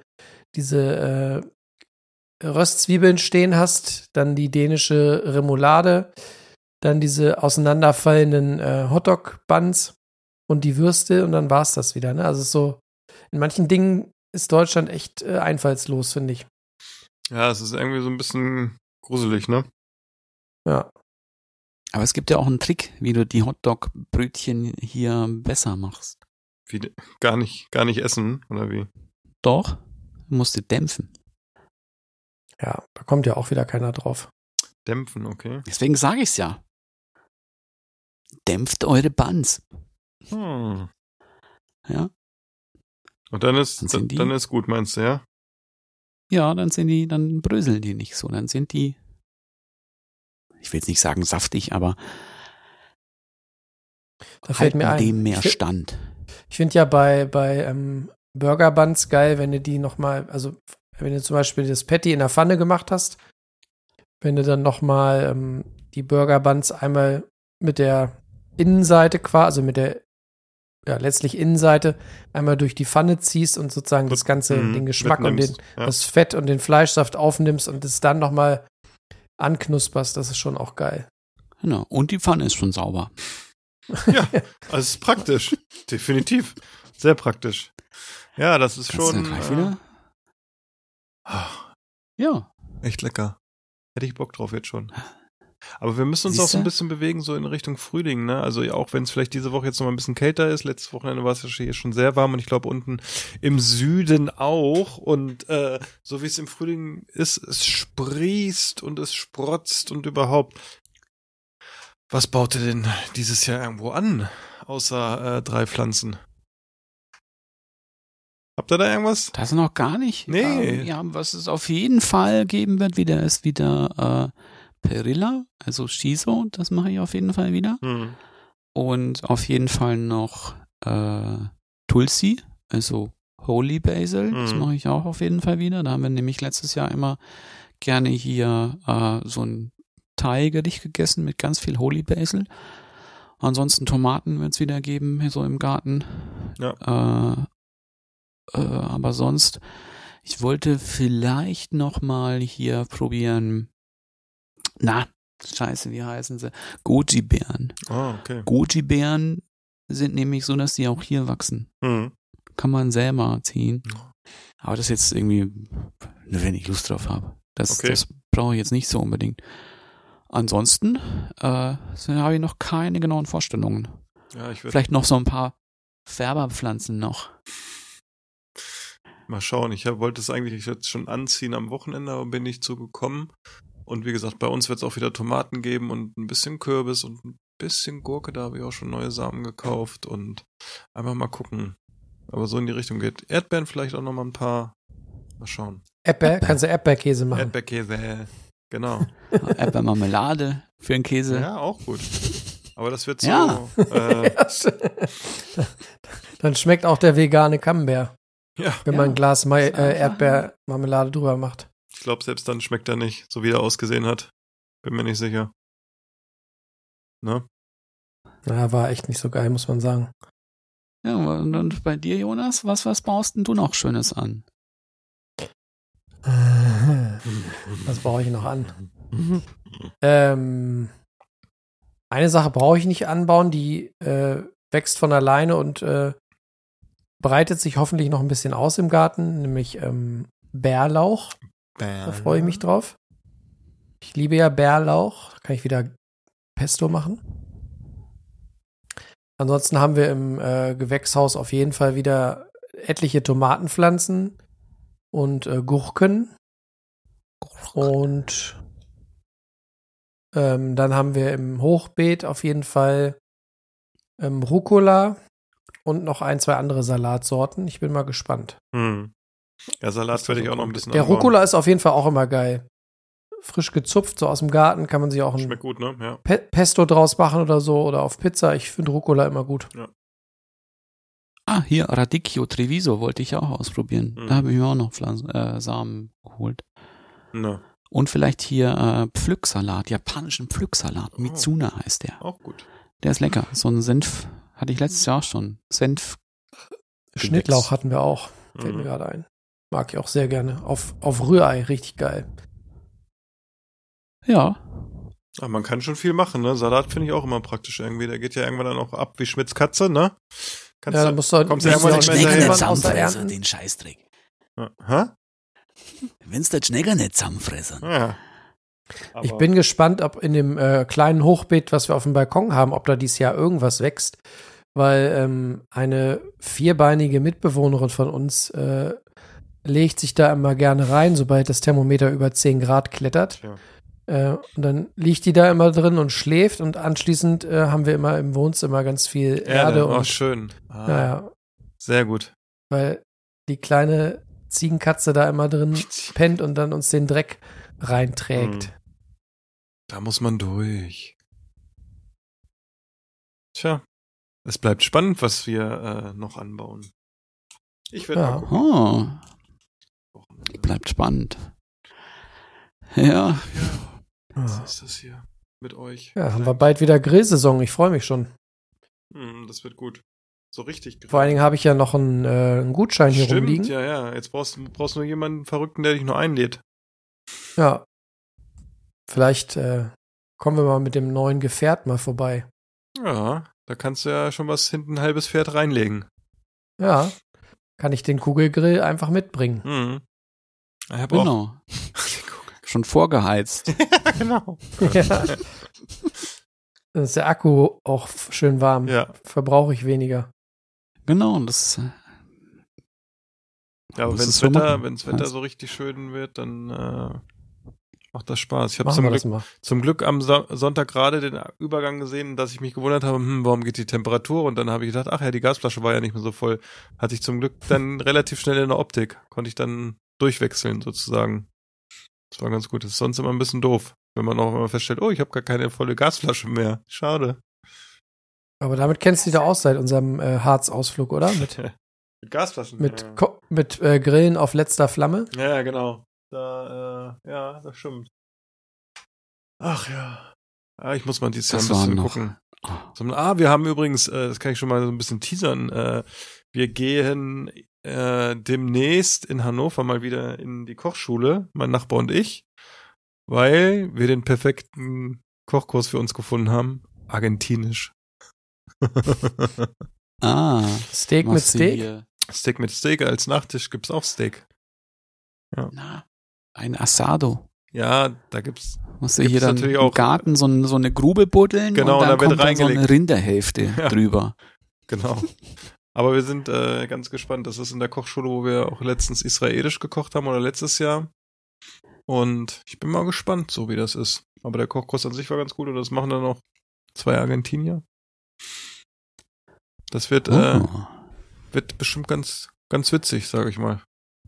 Röstzwiebeln stehen hast, dann die dänische Remoulade, dann diese auseinanderfallenden Hotdog-Buns und die Würste und dann war's das wieder, ne? Also so, in manchen Dingen ist Deutschland echt einfallslos, finde ich. Ja, es ist irgendwie so ein bisschen gruselig, ne? Ja. Aber es gibt ja auch einen Trick, wie du die Hotdog-Brötchen hier besser machst. Gar nicht essen, oder wie? Doch, du musst die dämpfen. Ja, da kommt ja auch wieder keiner drauf. Dämpfen, okay. Deswegen sage ich's ja. Dämpft eure Buns. Hm. Ja. Und dann ist gut, meinst du, ja? Ja, dann bröseln die nicht so. Dann sind die, ich will jetzt nicht sagen saftig, aber da fällt mir ein, dem mehr Stand. Ich finde ja bei Burger Buns geil, wenn du die nochmal, also wenn du zum Beispiel das Patty in der Pfanne gemacht hast, wenn du dann nochmal die Burger Buns einmal mit der Innenseite also mit der letztlich Innenseite einmal durch die Pfanne ziehst und sozusagen das Ganze, den Geschmack und das Fett und den Fleischsaft aufnimmst und es dann nochmal anknusperst, das ist schon auch geil. Genau, und die Pfanne ist schon sauber. Ja, also es ist praktisch. Definitiv. Sehr praktisch. Ja, das ist schon. Wieder? Ja. Echt lecker. Hätte ich Bock drauf jetzt schon. Aber wir müssen uns auch so ein bisschen bewegen, so in Richtung Frühling, ne? Also auch wenn es vielleicht diese Woche jetzt noch mal ein bisschen kälter ist. Letztes Wochenende war es ja hier schon sehr warm und ich glaube unten im Süden auch. Und so wie es im Frühling ist, es sprießt und es sprotzt und überhaupt. Was baut ihr denn dieses Jahr irgendwo an, außer 3 Pflanzen? Habt ihr da irgendwas? Das noch gar nicht. Nee. Ja, was es auf jeden Fall geben wird, ist wieder Perilla, also Shiso, das mache ich auf jeden Fall wieder. Und auf jeden Fall noch Tulsi, also Holy Basil, das mache ich auch auf jeden Fall wieder. Da haben wir nämlich letztes Jahr immer gerne hier so ein Thai-Gericht gegessen mit ganz viel Holy Basil. Ansonsten Tomaten wird es wieder geben, hier so im Garten. Ja. Aber sonst, ich wollte vielleicht noch mal hier probieren, wie heißen sie? Goji-Beeren. Ah, okay. Goji-Beeren sind nämlich so, dass die auch hier wachsen. Kann man selber ziehen. Aber das ist jetzt irgendwie, wenn ich Lust drauf habe. Das brauche ich jetzt nicht so unbedingt. Ansonsten habe ich noch keine genauen Vorstellungen. Ja, vielleicht noch so ein paar Färberpflanzen noch. Mal schauen, ich wollte es eigentlich jetzt schon anziehen am Wochenende, aber bin nicht zugekommen. Und wie gesagt, bei uns wird es auch wieder Tomaten geben und ein bisschen Kürbis und ein bisschen Gurke, da habe ich auch schon neue Samen gekauft und einfach mal gucken, aber so in die Richtung geht. Erdbeeren vielleicht auch noch mal ein paar. Mal schauen. Kannst du Erdbeerkäse machen? Erdbeerkäse, genau. Erdbeermarmelade für den Käse. Ja, auch gut. Aber das wird so. Ja. Dann schmeckt auch der vegane Camembert. Ja. Wenn man ein Glas Erdbeermarmelade drüber macht. Ich glaube, selbst dann schmeckt er nicht, so wie er ausgesehen hat. Bin mir nicht sicher. Ne? Ja, war echt nicht so geil, muss man sagen. Ja, und bei dir, Jonas, was baust denn du noch Schönes an? Was brauche ich noch an? Eine Sache brauche ich nicht anbauen, die wächst von alleine und breitet sich hoffentlich noch ein bisschen aus im Garten, nämlich Bärlauch. Da freue ich mich drauf. Ich liebe ja Bärlauch. Da kann ich wieder Pesto machen. Ansonsten haben wir im Gewächshaus auf jeden Fall wieder etliche Tomatenpflanzen und Gurken. Und dann haben wir im Hochbeet auf jeden Fall Rucola und noch 1, 2 andere Salatsorten. Ich bin mal gespannt. Ja, Salat werde ich auch noch ein bisschen Der anbauen. Rucola ist auf jeden Fall auch immer geil. Frisch gezupft, so aus dem Garten, kann man sich auch ein Schmeckt gut, ne? Ja. Pesto draus machen oder so oder auf Pizza. Ich finde Rucola immer gut. Ja. Hier Radicchio Treviso wollte ich auch ausprobieren. Da habe ich mir auch noch Samen geholt. No. Und vielleicht hier Pflücksalat, japanischen Pflücksalat. Mitsuna heißt der. Auch gut. Der ist lecker. So ein Senf hatte ich letztes Jahr schon. Senf. Schnittlauch hatten wir auch. Fällt mir gerade ein. Mag ich auch sehr gerne. Auf Rührei, richtig geil. Ja. Ach, man kann schon viel machen, ne? Salat finde ich auch immer praktisch irgendwie. Der geht ja irgendwann dann auch ab wie Schmitz Katze, ne? Da musst du kommst irgendwann nicht mehr hinterher. Den Scheißdreck. Hä? Wenn's der Schnecker nicht zusammenfressen. Ja. Aber Ich bin gespannt, ob in dem kleinen Hochbeet, was wir auf dem Balkon haben, ob da dieses Jahr irgendwas wächst. Weil eine vierbeinige Mitbewohnerin von uns legt sich da immer gerne rein, sobald das Thermometer über 10 Grad klettert. Ja. Und dann liegt die da immer drin und schläft und anschließend haben wir immer im Wohnzimmer ganz viel Erde. Oh, Und, schön. naja, Sehr gut. weil die kleine Ziegenkatze da immer drin pennt und dann uns den Dreck reinträgt. Da muss man durch. Tja, es bleibt spannend, was wir noch anbauen. Ich werde Ja. mal gucken. Oh, bleibt spannend. Ja, Was ist das hier mit euch? Ja, haben wir bald wieder Grillsaison. Ich freue mich schon. Das wird gut. So richtig. Vor allen Dingen habe ich ja noch einen Gutschein hier Stimmt, rumliegen. ja. Jetzt brauchst du nur jemanden Verrückten, der dich nur einlädt. Ja. Vielleicht kommen wir mal mit dem neuen Gefährt mal vorbei. Ja, da kannst du ja schon was hinten ein halbes Pferd reinlegen. Ja. Kann ich den Kugelgrill einfach mitbringen. Ich hab auch. genau. Schon vorgeheizt. Genau. Ja. Dann ist der Akku auch schön warm. Ja. Verbrauche ich weniger. Genau, und das Ja, aber Das wenn ist das so Wetter, machen. wenn's Wetter so richtig schön wird, dann macht das Spaß. Ich habe Machen wir das mal. zum Glück am Sonntag gerade den Übergang gesehen, dass ich mich gewundert habe, warum geht die Temperatur? Und dann habe ich gedacht, ach ja, die Gasflasche war ja nicht mehr so voll. Hatte ich zum Glück dann relativ schnell in der Optik. Konnte ich dann durchwechseln sozusagen. Das war ganz gut. Das ist sonst immer ein bisschen doof, wenn man auch immer feststellt, oh, ich habe gar keine volle Gasflasche mehr. Schade. Aber damit kennst du dich doch aus seit unserem Harz-Ausflug, oder? Mit Gasflaschen? mit Grillen auf letzter Flamme. Ja, genau. Ja, das stimmt. Ach ja. Ich muss mal dieses Jahr ein Das bisschen waren gucken. Wir haben übrigens, das kann ich schon mal so ein bisschen teasern, wir gehen demnächst in Hannover mal wieder in die Kochschule, mein Nachbar und ich, weil wir den perfekten Kochkurs für uns gefunden haben. Argentinisch. Steak mit machst du Steak? hier- Steak mit Steak, als Nachtisch gibt's auch Steak. Na, ein Asado. Ja, da gibt's Musst du Gibt's hier dann natürlich im auch- Garten so eine Grube buddeln Genau, und und dann da wird kommt dann so eine reingelegt. Rinderhälfte Ja. drüber. Genau. Aber wir sind ganz gespannt. Das ist in der Kochschule, wo wir auch letztens israelisch gekocht haben oder letztes Jahr. Und ich bin mal gespannt, so wie das ist. Aber der Kochkurs an sich war ganz gut und das machen dann auch 2 Argentinier. Das wird wird bestimmt ganz witzig, sage ich mal.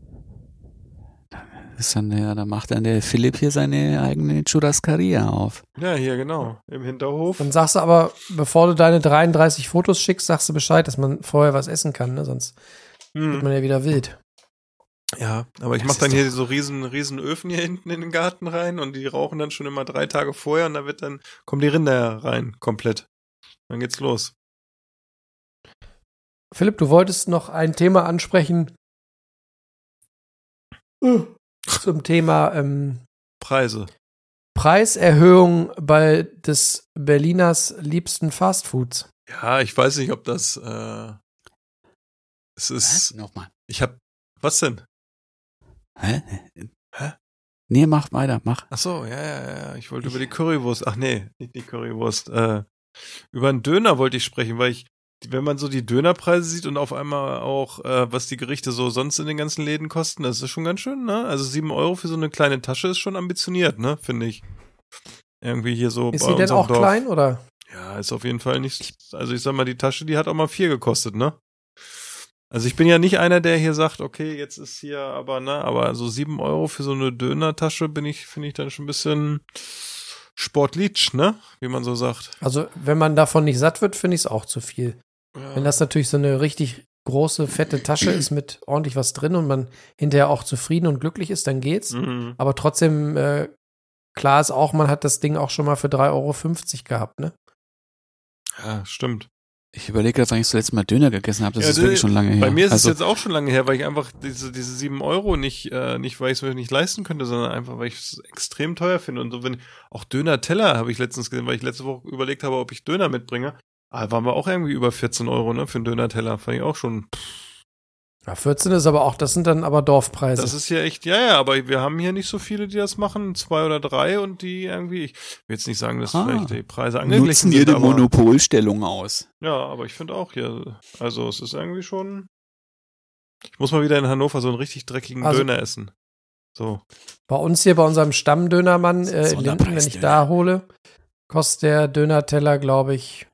Ist dann da macht dann der Philipp hier seine eigene Churrascaria auf. Ja, hier genau, im Hinterhof. Dann sagst du aber, bevor du deine 33 Fotos schickst, sagst du Bescheid, dass man vorher was essen kann, ne? Sonst wird man ja wieder wild. Ja, aber ich Das mache dann ist hier so riesen Öfen hier hinten in den Garten rein und die rauchen dann schon immer 3 Tage vorher und da kommen die Rinder rein, komplett. Dann geht's los. Philipp, du wolltest noch ein Thema ansprechen zum Thema Preise. Preiserhöhung bei des Berliners liebsten Fastfoods. Ja, ich weiß nicht, ob das es ist. Nochmal. Was denn? Hä? Hä? Nee, mach weiter, mach. Ach so, ja. Ich wollte über die Currywurst. Ach nee, nicht die Currywurst. Über einen Döner wollte ich sprechen, weil wenn man so die Dönerpreise sieht und auf einmal auch, was die Gerichte so sonst in den ganzen Läden kosten, das ist schon ganz schön, ne? Also 7 € für so eine kleine Tasche ist schon ambitioniert, ne? Finde ich. Irgendwie hier so Ist bei sie denn unserem auch Dorf. klein, oder? Ja, ist auf jeden Fall nicht. Also ich sag mal, die Tasche, die hat auch mal 4 gekostet, ne? Also ich bin ja nicht einer, der hier sagt, okay, jetzt ist hier aber so 7 € für so eine Dönertasche finde ich dann schon ein bisschen Sportlitsch, ne? Wie man so sagt. Also, wenn man davon nicht satt wird, finde ich es auch zu viel. Ja. Wenn das natürlich so eine richtig große, fette Tasche ist mit ordentlich was drin und man hinterher auch zufrieden und glücklich ist, dann geht's. Mhm. Aber trotzdem, klar ist auch, man hat das Ding auch schon mal für 3,50 € gehabt, ne? Ja, stimmt. Ich überlege gerade, wann ich zuletzt mal Döner gegessen habe. Das Ja, ist wirklich schon lange her. Bei mir ist also, es jetzt auch schon lange her, weil ich einfach diese 7 € nicht, weil ich es mir nicht leisten könnte, sondern einfach, weil ich es extrem teuer finde. Und so, wenn auch Döner-Teller habe ich letztens gesehen, weil ich letzte Woche überlegt habe, ob ich Döner mitbringe. Waren wir auch irgendwie über 14 € ne, für einen Döner-Teller. Fand ich auch schon. Ja, 14 ist aber auch, das sind dann aber Dorfpreise. Das ist ja echt, ja, aber wir haben hier nicht so viele, die das machen, 2 oder 3 und die irgendwie, ich will jetzt nicht sagen, dass vielleicht die Preise angeglichen Nutzen sind. ihre aber, Monopolstellung aus. ja, aber ich finde auch hier, also es ist irgendwie schon, ich muss mal wieder in Hannover so einen richtig dreckigen Döner essen. So. Bei uns hier, bei unserem Stammdönermann in Linden, wenn ich da hole, kostet der Dönerteller, glaube ich,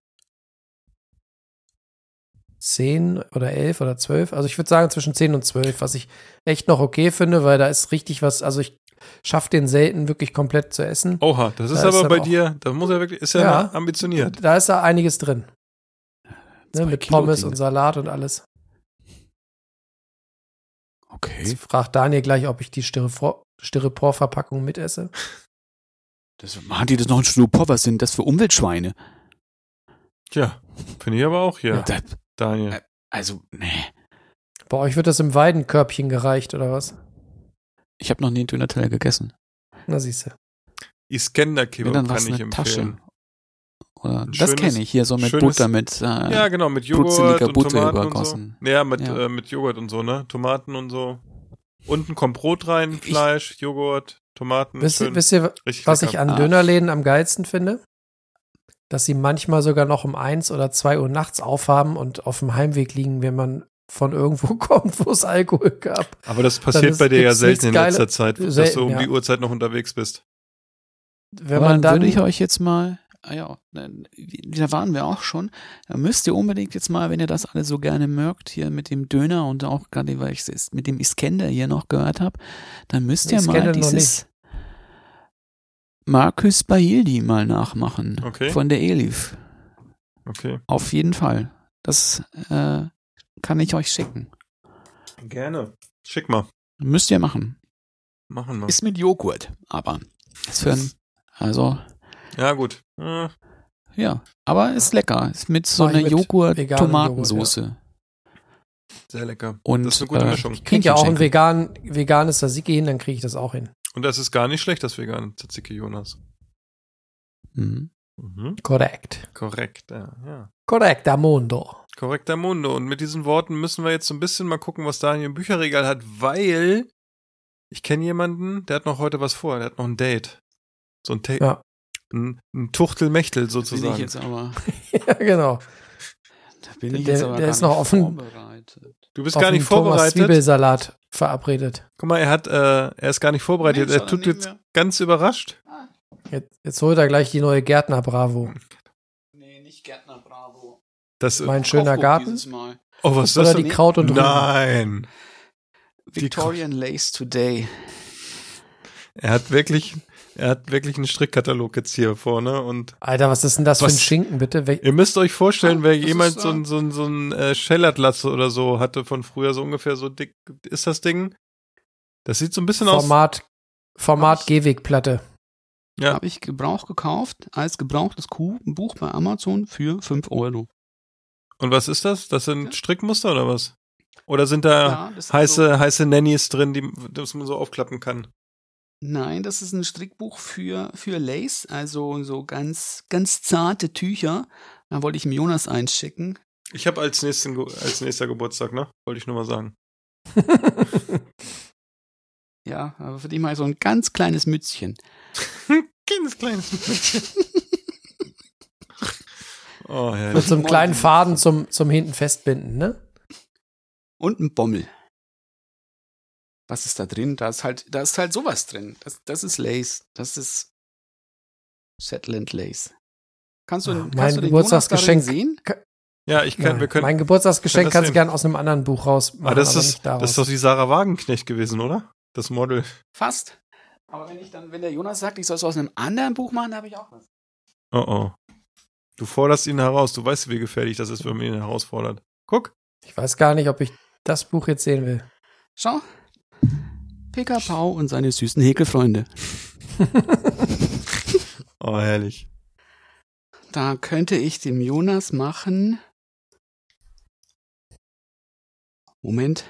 10 oder 11 oder 12. Also ich würde sagen zwischen 10 und 12, was ich echt noch okay finde, weil da ist richtig was, also ich schaffe den selten wirklich komplett zu essen. Oha, das ist aber bei dir, da muss er wirklich, ist ja ambitioniert. Da ist da einiges drin. Ne, mit Kilo Pommes Ding. und Salat und alles. Okay. Jetzt fragt Daniel gleich, ob ich die Styropor-Verpackung mitesse. Machen die das noch in Styropor? Was sind das für Umweltschweine? Tja, finde ich aber auch hier, Ja, Daniel. also, nee. Bei euch wird das im Weidenkörbchen gereicht, oder was? Ich habe noch nie einen Döner-Teller gegessen. Na, siehst du. Iskender-Kebab Wenn dann kann was ich eine Tasche. empfehlen. Oder, Ein das schönes- kenne ich hier so mit schönes- Butter, mit Ja, genau, mit Joghurt putzeliger und Butter Tomaten übergossen. und so. Ja, mit, Ja. mit Joghurt und so, ne? Tomaten und so. Unten kommt Brot rein, Fleisch, Joghurt, Tomaten. Wisst schön, ihr, richtig was lecker. ich an Dönerläden am geilsten finde? Dass sie manchmal sogar noch um 1 oder 2 Uhr nachts aufhaben und auf dem Heimweg liegen, wenn man von irgendwo kommt, wo es Alkohol gab. Aber das Dann passiert bei dir ja gibt's selten in nichts letzter Zeit, dass selten, du um ja. die Uhrzeit noch unterwegs bist. Wenn Aber man dann dann würde ich euch jetzt mal, da waren wir auch schon, da müsst ihr unbedingt jetzt mal, wenn ihr das alle so gerne mögt, hier mit dem Döner und auch gerade, weil ich es mit dem Iskender hier noch gehört habe, dann müsst ihr Iskender mal noch dieses Marcus Baildi mal nachmachen. Okay. Von der Elif. Okay. Auf jeden Fall. Das kann ich euch schicken. Gerne. Schick mal. Müsst ihr machen. Machen wir. Ist mit Joghurt, aber ist für ein, also Ja, gut. ja, aber ist lecker. Ist mit so Mach ich einer mit veganem Joghurt-Tomatensoße. Sehr lecker. Und, das ist eine gute Mischung. ich kriege ja auch ein veganes Tzatziki hin, dann kriege ich das auch hin. Und das ist gar nicht schlecht, das vegane Tzatziki, Jonas. Mhm. Mhm. Korrekt. Korrekt, ja. Korrekt, Mundo. Korrekter Mundo. Und mit diesen Worten müssen wir jetzt so ein bisschen mal gucken, was Daniel im Bücherregal hat, weil ich kenne jemanden, der hat noch heute was vor. Der hat noch ein Date. So ein Date. Ja. Ein Tuchtelmächtel Bin ich sozusagen. jetzt aber, Ja, genau. da bin ich Der- jetzt aber der gar ist noch nicht offen. vorbereitet. Du bist Auf gar nicht den Thomas vorbereitet. Zwiebelsalat verabredet. Guck mal, er ist gar nicht vorbereitet. Mensch, Er tut dann nehmen jetzt wir- ganz überrascht. Jetzt holt er gleich die neue Gärtner Bravo. Nee, nicht Gärtner Bravo. Das, Mein schöner Kochbuch Garten. dieses Mal. oh, was ist Oder das die denn? Kraut und Rüben. Nein. Victorian Lace Today. Er hat wirklich einen Strickkatalog jetzt hier vorne und Alter, was ist denn das für ein Was? Schinken, bitte? ihr müsst euch vorstellen, wer das jemand ist, so ein Schellatlatz oder so hatte von früher, so ungefähr so dick ist das Ding. Das sieht so ein bisschen aus. Format Gehwegplatte. Ja. Habe ich Gebrauch gekauft, als gebrauchtes Buch bei Amazon für 5 €. Und was ist das? Das sind Strickmuster oder was? Oder sind da Ja, das ist heiße Nannies drin, das man so aufklappen kann? Nein, das ist ein Strickbuch für Lace, also so ganz, ganz zarte Tücher. Da wollte ich dem Jonas einschicken. Ich habe als nächster Geburtstag, ne? Wollte ich nur mal sagen. Ja, aber für dich mal so ein ganz kleines Mützchen. Ganz kleines Mädchen. Oh, Mit herrlich. so einem kleinen Faden zum hinten festbinden, ne? Und ein Bommel. Was ist da drin? Da ist halt sowas drin. Das ist Lace. Das ist Shetland Lace. Kannst du Mein den Jonas darin Geburtstagsgeschenk. sehen? Ja, wir können. Mein Geburtstagsgeschenk das kannst du sehen. gern aus einem anderen Buch rausmachen. Ah, das aber ist nicht daraus. das ist doch die Sarah Wagenknecht gewesen, oder? Das Model. Fast. Aber wenn der Jonas sagt, ich soll es aus einem anderen Buch machen, habe ich auch was. Oh oh. Du forderst ihn heraus. Du weißt, wie gefährlich das ist, wenn man ihn herausfordert. Guck. Ich weiß gar nicht, ob ich das Buch jetzt sehen will. Schau. Pika Pau und seine süßen Häkelfreunde. Oh, herrlich. Da könnte ich dem Jonas machen. Moment.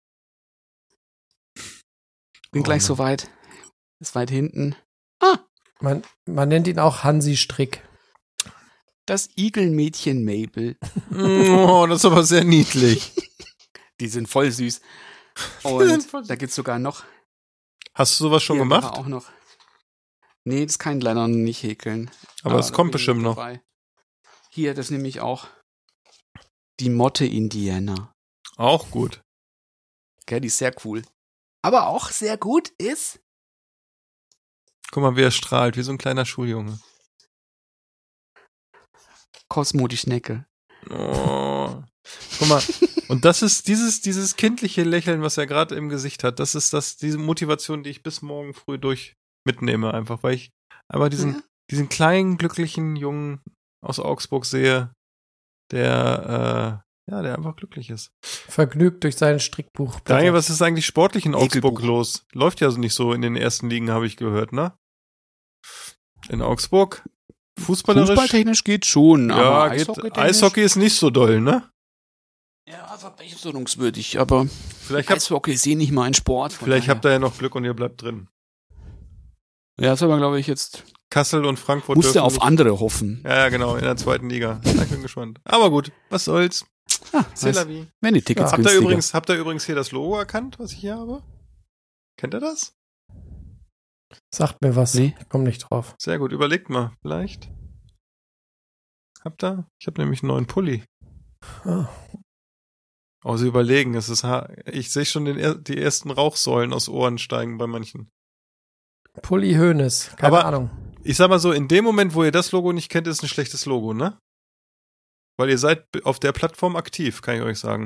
Bin Oh, gleich Mann. so weit. Ist weit hinten. Man nennt ihn auch Hansi Strick. Das Igelmädchen Mabel. Oh, das ist aber sehr niedlich. Die sind voll süß. Und da gibt's sogar noch. Hast du sowas schon hier gemacht? war auch noch. Nee, das kann ich leider noch nicht häkeln. Aber es da kommt bin ich bestimmt noch. dabei. Hier, das nehme ich auch. Die Motte Indiana. Auch gut. Gell, die ist sehr cool. Aber auch sehr gut ist. Guck mal, wie er strahlt, wie so ein kleiner Schuljunge. Cosmo die Schnecke. Oh. Guck mal, und das ist dieses kindliche Lächeln, was er gerade im Gesicht hat. Das ist diese Motivation, die ich bis morgen früh mitnehme, einfach, weil ich einfach diesen kleinen, glücklichen Jungen aus Augsburg sehe, der einfach glücklich ist. Vergnügt durch sein Strickbuch. Daniel, was ist eigentlich sportlich in Augsburg Ekelbuch. los? Läuft ja nicht so in den ersten Ligen, habe ich gehört, ne? In Augsburg? Fußballtechnisch geht schon, Ja, aber Eishockey ist nicht so doll, ne? Ja, verbesserungswürdig, aber Vielleicht Eishockey ist eh nicht mein Sport. Vielleicht habt ihr ja noch Glück und ihr bleibt drin. Ja, ist aber, glaube ich, jetzt Kassel und Frankfurt musste dürfen auf nicht. andere hoffen. Ja, genau, in der 2. Liga. Ich bin gespannt. Aber gut, was soll's. C'est la vie. Wenn die Tickets Habt günstiger. ihr übrigens hier das Logo erkannt, was ich hier habe? Kennt ihr das? Sagt mir was. Nee. Ich komm nicht drauf. Sehr gut, überlegt mal, vielleicht. Habt ihr? Ich habe nämlich einen neuen Pulli. Ah. Oh, sie überlegen, ich sehe schon die ersten Rauchsäulen aus Ohren steigen bei manchen. Pulli Hoeneß. Keine Aber- Ahnung. Ich sag mal so, in dem Moment, wo ihr das Logo nicht kennt, ist ein schlechtes Logo, ne? Weil ihr seid auf der Plattform aktiv, kann ich euch sagen.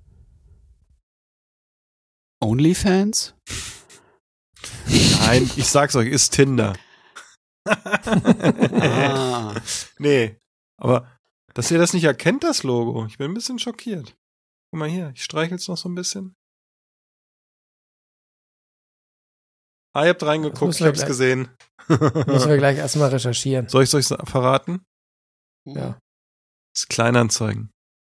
Onlyfans? Nein, ich sag's euch, ist Tinder. Ah. Nee, aber dass ihr das nicht erkennt, das Logo, ich bin ein bisschen schockiert. Guck mal hier, ich streichel's noch so ein bisschen. Ihr habt reingeguckt, müssen ich wir hab's gleich- gesehen. Müssen wir gleich erstmal recherchieren. Soll ich's euch verraten? Ja. Das ist Kleinanzeigen.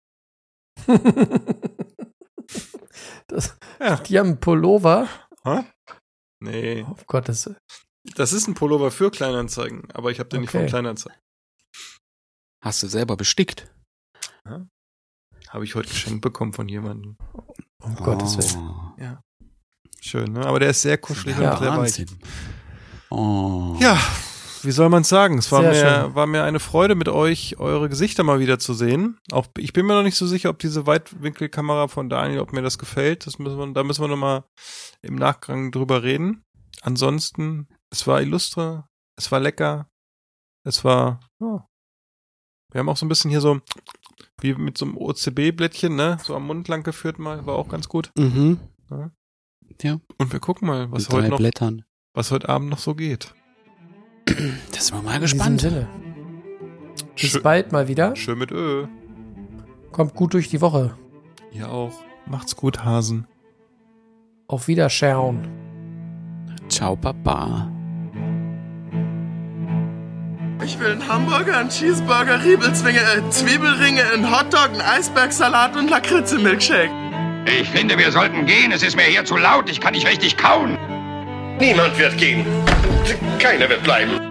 Ja. Die haben einen Pullover. Hä? Nee, Oh Gott, das das ist ein Pullover für Kleinanzeigen, aber ich habe den nicht Okay. von Kleinanzeigen. Hast du selber bestickt? Habe ich heute geschenkt bekommen von jemandem. um Gottes Willen. Schön, ne? Aber der ist sehr kuschelig Ja, und sehr weich. Wahnsinn. Oh. Ja, wie soll man es sagen? Es Sehr schön. war mir eine Freude, mit euch eure Gesichter mal wieder zu sehen. Auch ich bin mir noch nicht so sicher, ob diese Weitwinkelkamera von Daniel, ob mir das gefällt. Da müssen wir noch mal im Nachgang drüber reden. Ansonsten, es war illustre, es war lecker, es war, ja. Wir haben auch so ein bisschen hier so, wie mit so einem OCB-Blättchen, ne, so am Mund lang geführt mal, war auch ganz gut. Mhm. Ja. Ja. Und wir gucken mal, Mit 3 Blättern. was heute Abend noch so geht. Da sind wir mal In gespannt. diesem Sinne. Bis bald mal wieder. Schön mit Ö. Kommt gut durch die Woche. Ihr auch. Macht's gut, Hasen. Auf Wiederschauen. Ciao, Papa. Ich will einen Hamburger, einen Cheeseburger, Riebelzwinge, Zwiebelringe, einen Hotdog, einen Eisbergsalat und Lakritze-Milkshake. Ich finde, wir sollten gehen. Es ist mir hier zu laut. Ich kann nicht richtig kauen. Niemand wird gehen. Keiner wird bleiben.